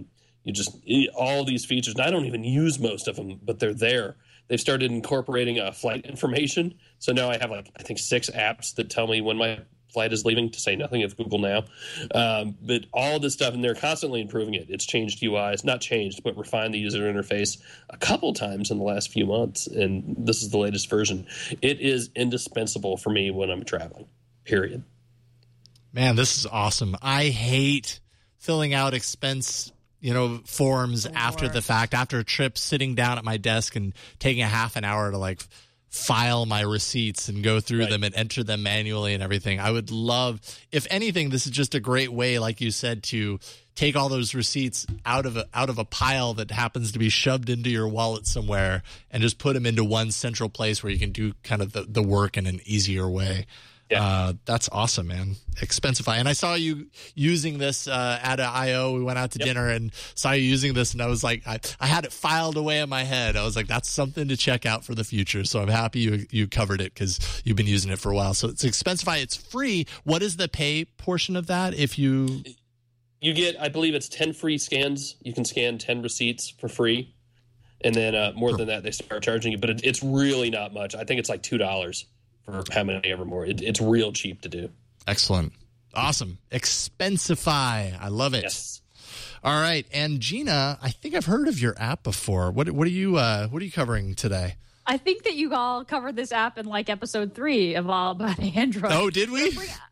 all these features. And I don't even use most of them, but they're there. They've started incorporating flight information. So now I have, I think 6 apps that tell me when my flight is leaving, to say nothing of Google Now. But all this stuff, and they're constantly improving it. It's changed UIs, not changed, but refined the user interface a couple times in the last few months. And this is the latest version. It is indispensable for me when I'm traveling, period. Man, this is awesome. I hate filling out expense forms after the fact, after a trip, sitting down at my desk and taking a half an hour to file my receipts and go through them and enter them manually and everything. I would love, if anything, this is just a great way, like you said, to take all those receipts out of a pile that happens to be shoved into your wallet somewhere and just put them into one central place where you can do kind of the work in an easier way. Yeah. That's awesome, man. Expensify. And I saw you using this at an I.O. We went out to dinner and saw you using this, and I was like, I had it filed away in my head. I was like, that's something to check out for the future. So I'm happy you covered it, because you've been using it for a while. So it's Expensify. It's free. What is the pay portion of that? If you get, I believe it's 10 free scans. You can scan 10 receipts for free. And then more than that, they start charging you. But it's really not much. I think it's like $2. For how many ever more. It's real cheap to do. Excellent. Awesome. Expensify. I love it. Yes. All right. And Gina, I think I've heard of your app before. What are you covering today? I think that you all covered this app in episode 3 of All About Android. Oh, did we?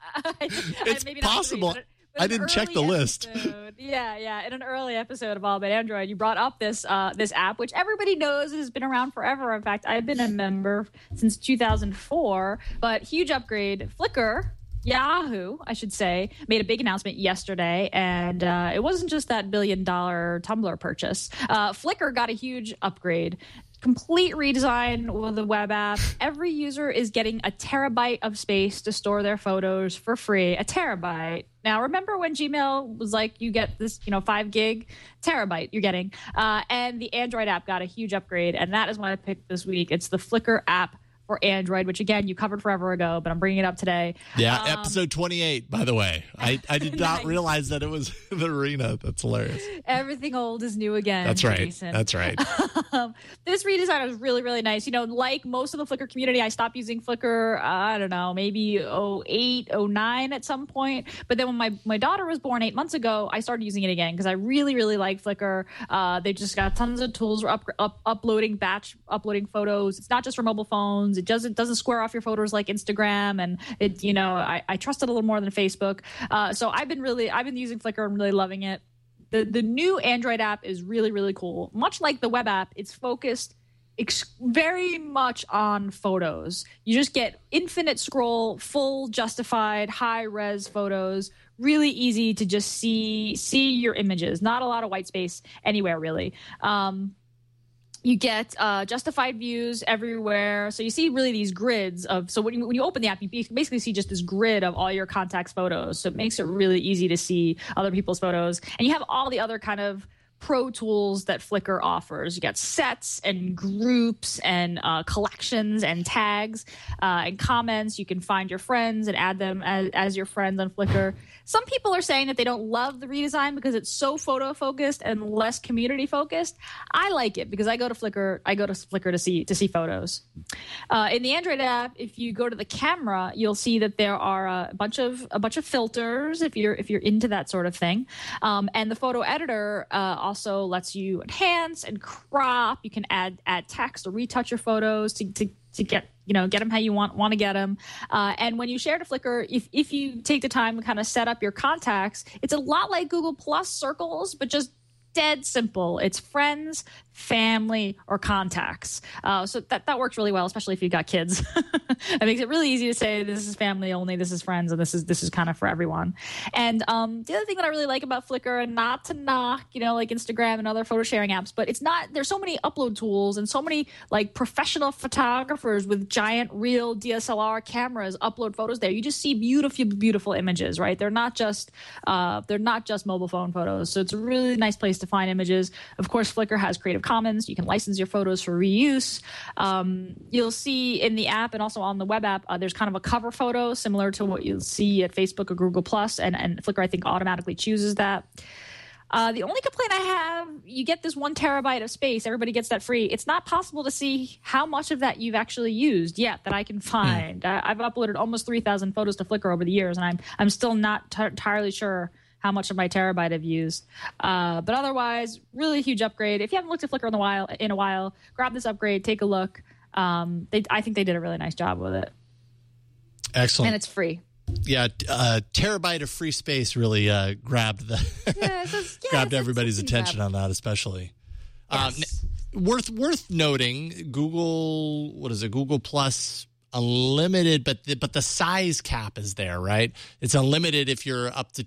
It's maybe possible. Not 3, I didn't check the list. Yeah. In an early episode of All About Android, you brought up this app, which everybody knows has been around forever. In fact, I've been a member since 2004. But huge upgrade. Flickr, Yahoo, I should say, made a big announcement yesterday, and it wasn't just that $1 billion Tumblr purchase. Flickr got a huge upgrade. Complete redesign with the web app. Every user is getting a terabyte of space to store their photos for free. A terabyte. Now, remember when Gmail was like, you get this, 5 gig terabyte you're getting. And the Android app got a huge upgrade, and that is what I picked this week. It's the Flickr app for Android, which, again, you covered forever ago, but I'm bringing it up today. Yeah, episode 28, by the way. I did not realize that it was the arena. That's hilarious. Everything old is new again. That's right. Jason. That's right. This redesign was really, really nice. Like most of the Flickr community, I stopped using Flickr, I don't know, maybe 08, 09 at some point. But then when my daughter was born 8 months ago, I started using it again because I really, really like Flickr. They just got tons of tools for batch uploading photos. It's not just for mobile phones. It doesn't square off your photos like Instagram, and I trust it a little more than Facebook. So I've been using Flickr and really loving it. The new Android app is really, really cool. Much like the web app, it's focused very much on photos. You just get infinite scroll, full justified, high res photos. Really easy to just see your images. Not a lot of white space anywhere really. You get justified views everywhere. So you see really these grids of, so when you open the app, you basically see just this grid of all your contacts' photos. So it makes it really easy to see other people's photos. And you have all the other kind of pro tools that Flickr offers. You got sets and groups and collections and tags and comments. You can find your friends and add them as your friends on Flickr. Some people are saying that they don't love the redesign because it's so photo focused and less community focused. I like it because I go to Flickr to see photos. In the Android app, if you go to the camera, you'll see that there are a bunch of filters if you're into that sort of thing. And the photo editor also lets you enhance and crop. You can add text or retouch your photos to get them how you want to get them. And when you share to Flickr, if you take the time to kind of set up your contacts, it's a lot like Google Plus Circles, but just dead simple. It's friends, family, or contacts. So that works really well, especially if you've got kids. It makes it really easy to say this is family only, this is friends, and this is kind of for everyone. And the other thing that I really like about Flickr, and not to knock, like Instagram and other photo sharing apps, but it's not. There's so many upload tools and so many like professional photographers with giant real DSLR cameras upload photos there. You just see beautiful images, right? They're not just mobile phone photos. So it's a really nice place to find images. Of course, Flickr has Creative Commons. You can license your photos for reuse. You'll see in the app and also on the web app, there's kind of a cover photo similar to what you'll see at Facebook or Google Plus, and Flickr, I think, automatically chooses that. The only complaint I have, you get this 1 terabyte of space. Everybody gets that free. It's not possible to see how much of that you've actually used yet that I can find. I've uploaded almost 3,000 photos to Flickr over the years, and I'm still not entirely sure how much of my terabyte I've used. But otherwise, really huge upgrade. If you haven't looked at Flickr in a while, grab this upgrade, take a look. I think they did a really nice job with it. Excellent. And it's free. Yeah, terabyte of free space really grabbed everybody's attention on that, especially. Yes. Worth noting, Google Plus Unlimited, but the size cap is there, right? It's unlimited if you're up to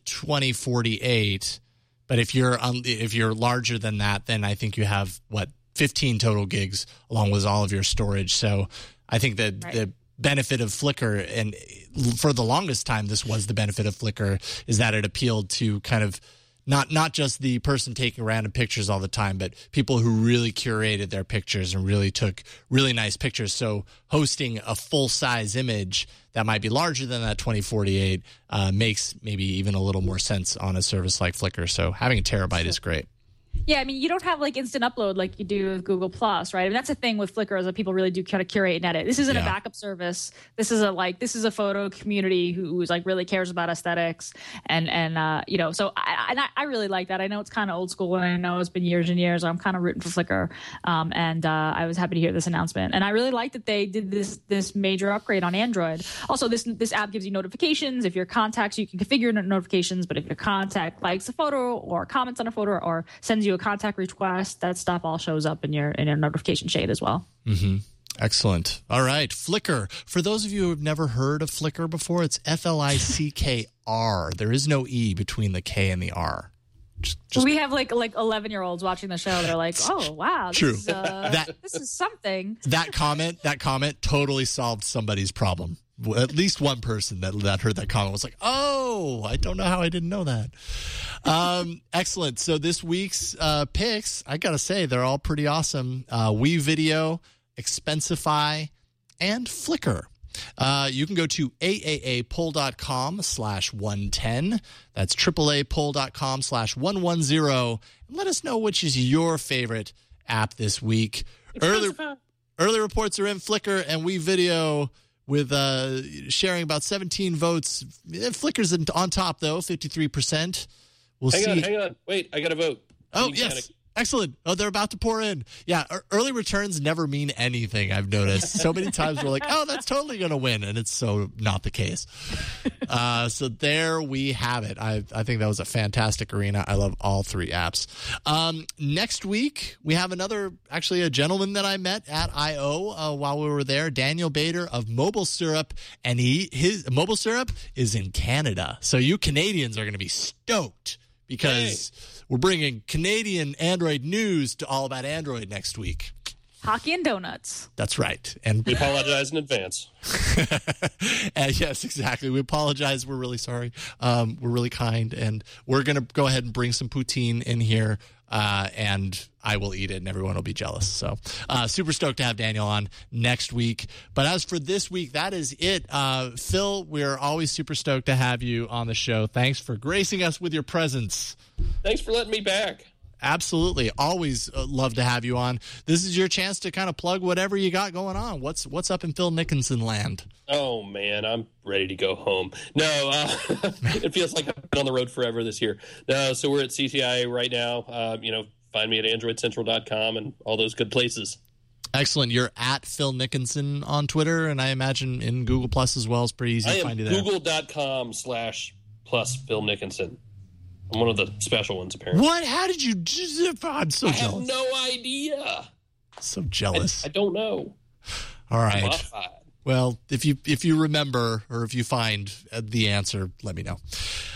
2048, but if you're larger than that, then I think you have 15 total gigs along with all of your storage. So I think that the benefit of Flickr, and for the longest time this was the benefit of Flickr, is that it appealed to kind of not just the person taking random pictures all the time, but people who really curated their pictures and really took really nice pictures. So hosting a full-size image that might be larger than that 2048 makes maybe even a little more sense on a service like Flickr. So having a terabyte is great. Yeah, I mean, you don't have like instant upload like you do with Google Plus, right? I mean, that's the thing with Flickr is that people really do kind of curate and edit. This isn't a backup service. This is a photo community who's like really cares about aesthetics and So I really like that. I know it's kind of old school, and I know it's been years and years. I'm kind of rooting for Flickr, and I was happy to hear this announcement. And I really like that they did this major upgrade on Android. Also, this app gives you notifications. If your contacts, you can configure notifications. But if your contact likes a photo or comments on a photo or sends you a contact request, that stuff all shows up in your notification shade as well. Mm-hmm. Excellent. All right, Flickr. For those of you who have never heard of Flickr before, it's Flickr. There is no E between the K and the R. We have like 11-year-olds watching the show. They're like, "Oh wow, this is something." That comment totally solved somebody's problem. At least one person that heard that comment was like, "Oh, I don't know how I didn't know that." Excellent. So this week's picks, I gotta say, they're all pretty awesome. WeVideo, Expensify, and Flickr. You can go to aaapoll.com/110. That's AAApoll.com/110. And let us know which is your favorite app this week. Early reports are in Flickr and WeVideo with sharing about 17 votes. Flickr's on top, though, 53%. Hang on. Wait, I got to vote. Oh, yes. Excellent. Oh, they're about to pour in. Yeah, early returns never mean anything, I've noticed. So many times we're like, oh, that's totally going to win, and it's so not the case. So there we have it. I think that was a fantastic arena. I love all three apps. Next week, we have a gentleman that I met at I.O. While we were there, Daniel Bader of Mobile Syrup, and his Mobile Syrup is in Canada. So you Canadians are going to be stoked because we're bringing Canadian Android news to All About Android next week. Hockey and donuts. That's right. And we apologize in advance. Yes, exactly. We apologize. We're really sorry. We're really kind. And we're going to go ahead and bring some poutine in here. And I will eat it and everyone will be jealous. So super stoked to have Daniel on next week. But as for this week, that is it. Phil, we're always super stoked to have you on the show. Thanks for gracing us with your presence. Thanks for letting me back. Absolutely. Always love to have you on. This is your chance to kind of plug whatever you got going on. What's up in Phil Nickinson land? Oh, man, I'm ready to go home. No, it feels like I've been on the road forever this year. No, so we're at CTI right now. Find me at AndroidCentral.com and all those good places. Excellent. You're at Phil Nickinson on Twitter, and I imagine in Google Plus as well. It's pretty easy to find you there. Google.com/+Phil Nickinson. I'm one of the special ones, apparently. What? How did you? I'm so jealous. I have no idea. So jealous. I don't know. All right. Well, if you remember or if you find the answer, let me know.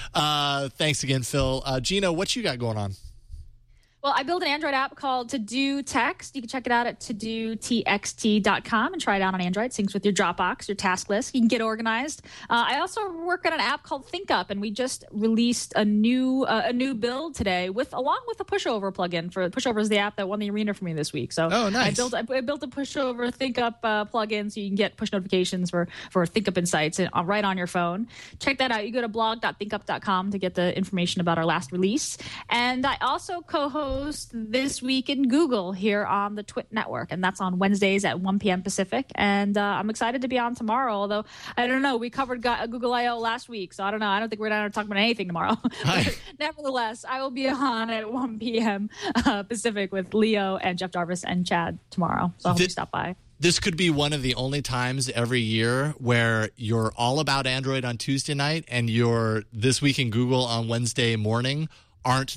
Thanks again, Phil. Gina, what you got going on? Well, I built an Android app called To Do Text. You can check it out at todotxt.com and try it out on Android. Syncs with your Dropbox, your task list. You can get organized. I also work on an app called ThinkUp, and we just released a new build today along with a Pushover plugin. For Pushover is the app that won the arena for me this week. So nice. I built a Pushover ThinkUp plugin so you can get push notifications for ThinkUp Insights right on your phone. Check that out. You go to blog.thinkup.com to get the information about our last release. And I also co-host This Week in Google here on the Twit Network, and that's on Wednesdays at 1 p.m. Pacific. And I'm excited to be on tomorrow, although I don't know. We covered Google I.O. last week, so I don't know. I don't think we're going to talk about anything tomorrow. Nevertheless, I will be on at 1 p.m. Pacific with Leo and Jeff Jarvis and Chad tomorrow. So I hope you stop by. This could be one of the only times every year where you're all about Android on Tuesday night and your This Week in Google on Wednesday morning aren't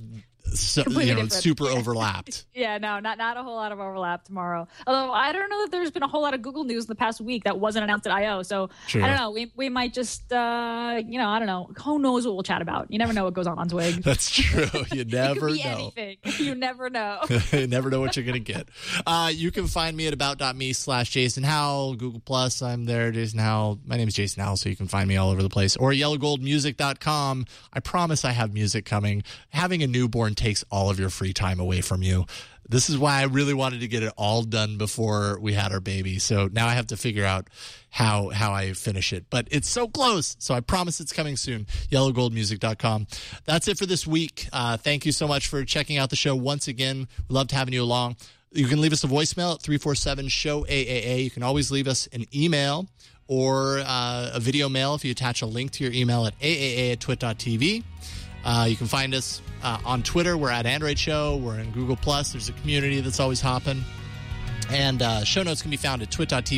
super overlapped. Yeah, no, not a whole lot of overlap tomorrow. Although I don't know that there's been a whole lot of Google news in the past week that wasn't announced at I.O. So True. I don't know. We might just, I don't know. Who knows what we'll chat about? You never know what goes on Zwig. That's true. You never know. Anything. You never know. You never know what you're going to get. You can find me at about.me/Jason Howell. Google Plus, I'm there. Jason Howell. My name is Jason Howell, so you can find me all over the place. Or yellowgoldmusic.com. I promise I have music coming. Having a newborn takes all of your free time away from you. This is why I really wanted to get it all done before we had our baby. So now I have to figure out how I finish it. But it's so close. So I promise it's coming soon. yellowgoldmusic.com. That's it for this week. Thank you so much for checking out the show once again. We loved having you along. You can leave us a voicemail at 347-SHOW-AAA. You can always leave us an email or a video mail if you attach a link to your email at aaa@twit.tv. You can find us on Twitter. We're at Android Show. We're in Google Plus. There's a community that's always hopping. And show notes can be found at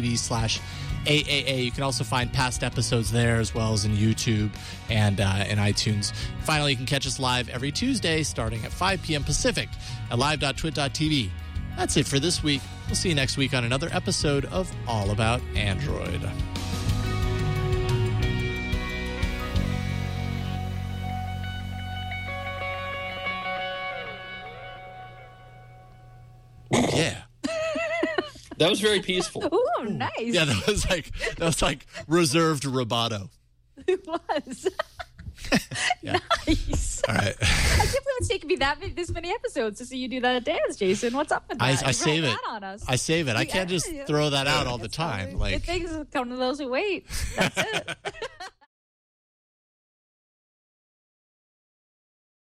twit.tv/AAA. You can also find past episodes there as well as in YouTube and in iTunes. Finally, you can catch us live every Tuesday starting at 5 p.m. Pacific at live.twit.tv. That's it for this week. We'll see you next week on another episode of All About Android. Yeah. That was very peaceful. Ooh, nice. Yeah, that was like reserved rubato. It was. Yeah. Nice. All right. I can't believe it's taken me this many episodes to see you do that dance, Jason. What's up with that? I save it. On us. I save it. I can't just throw that out all the time. It takes one of those who wait. That's it.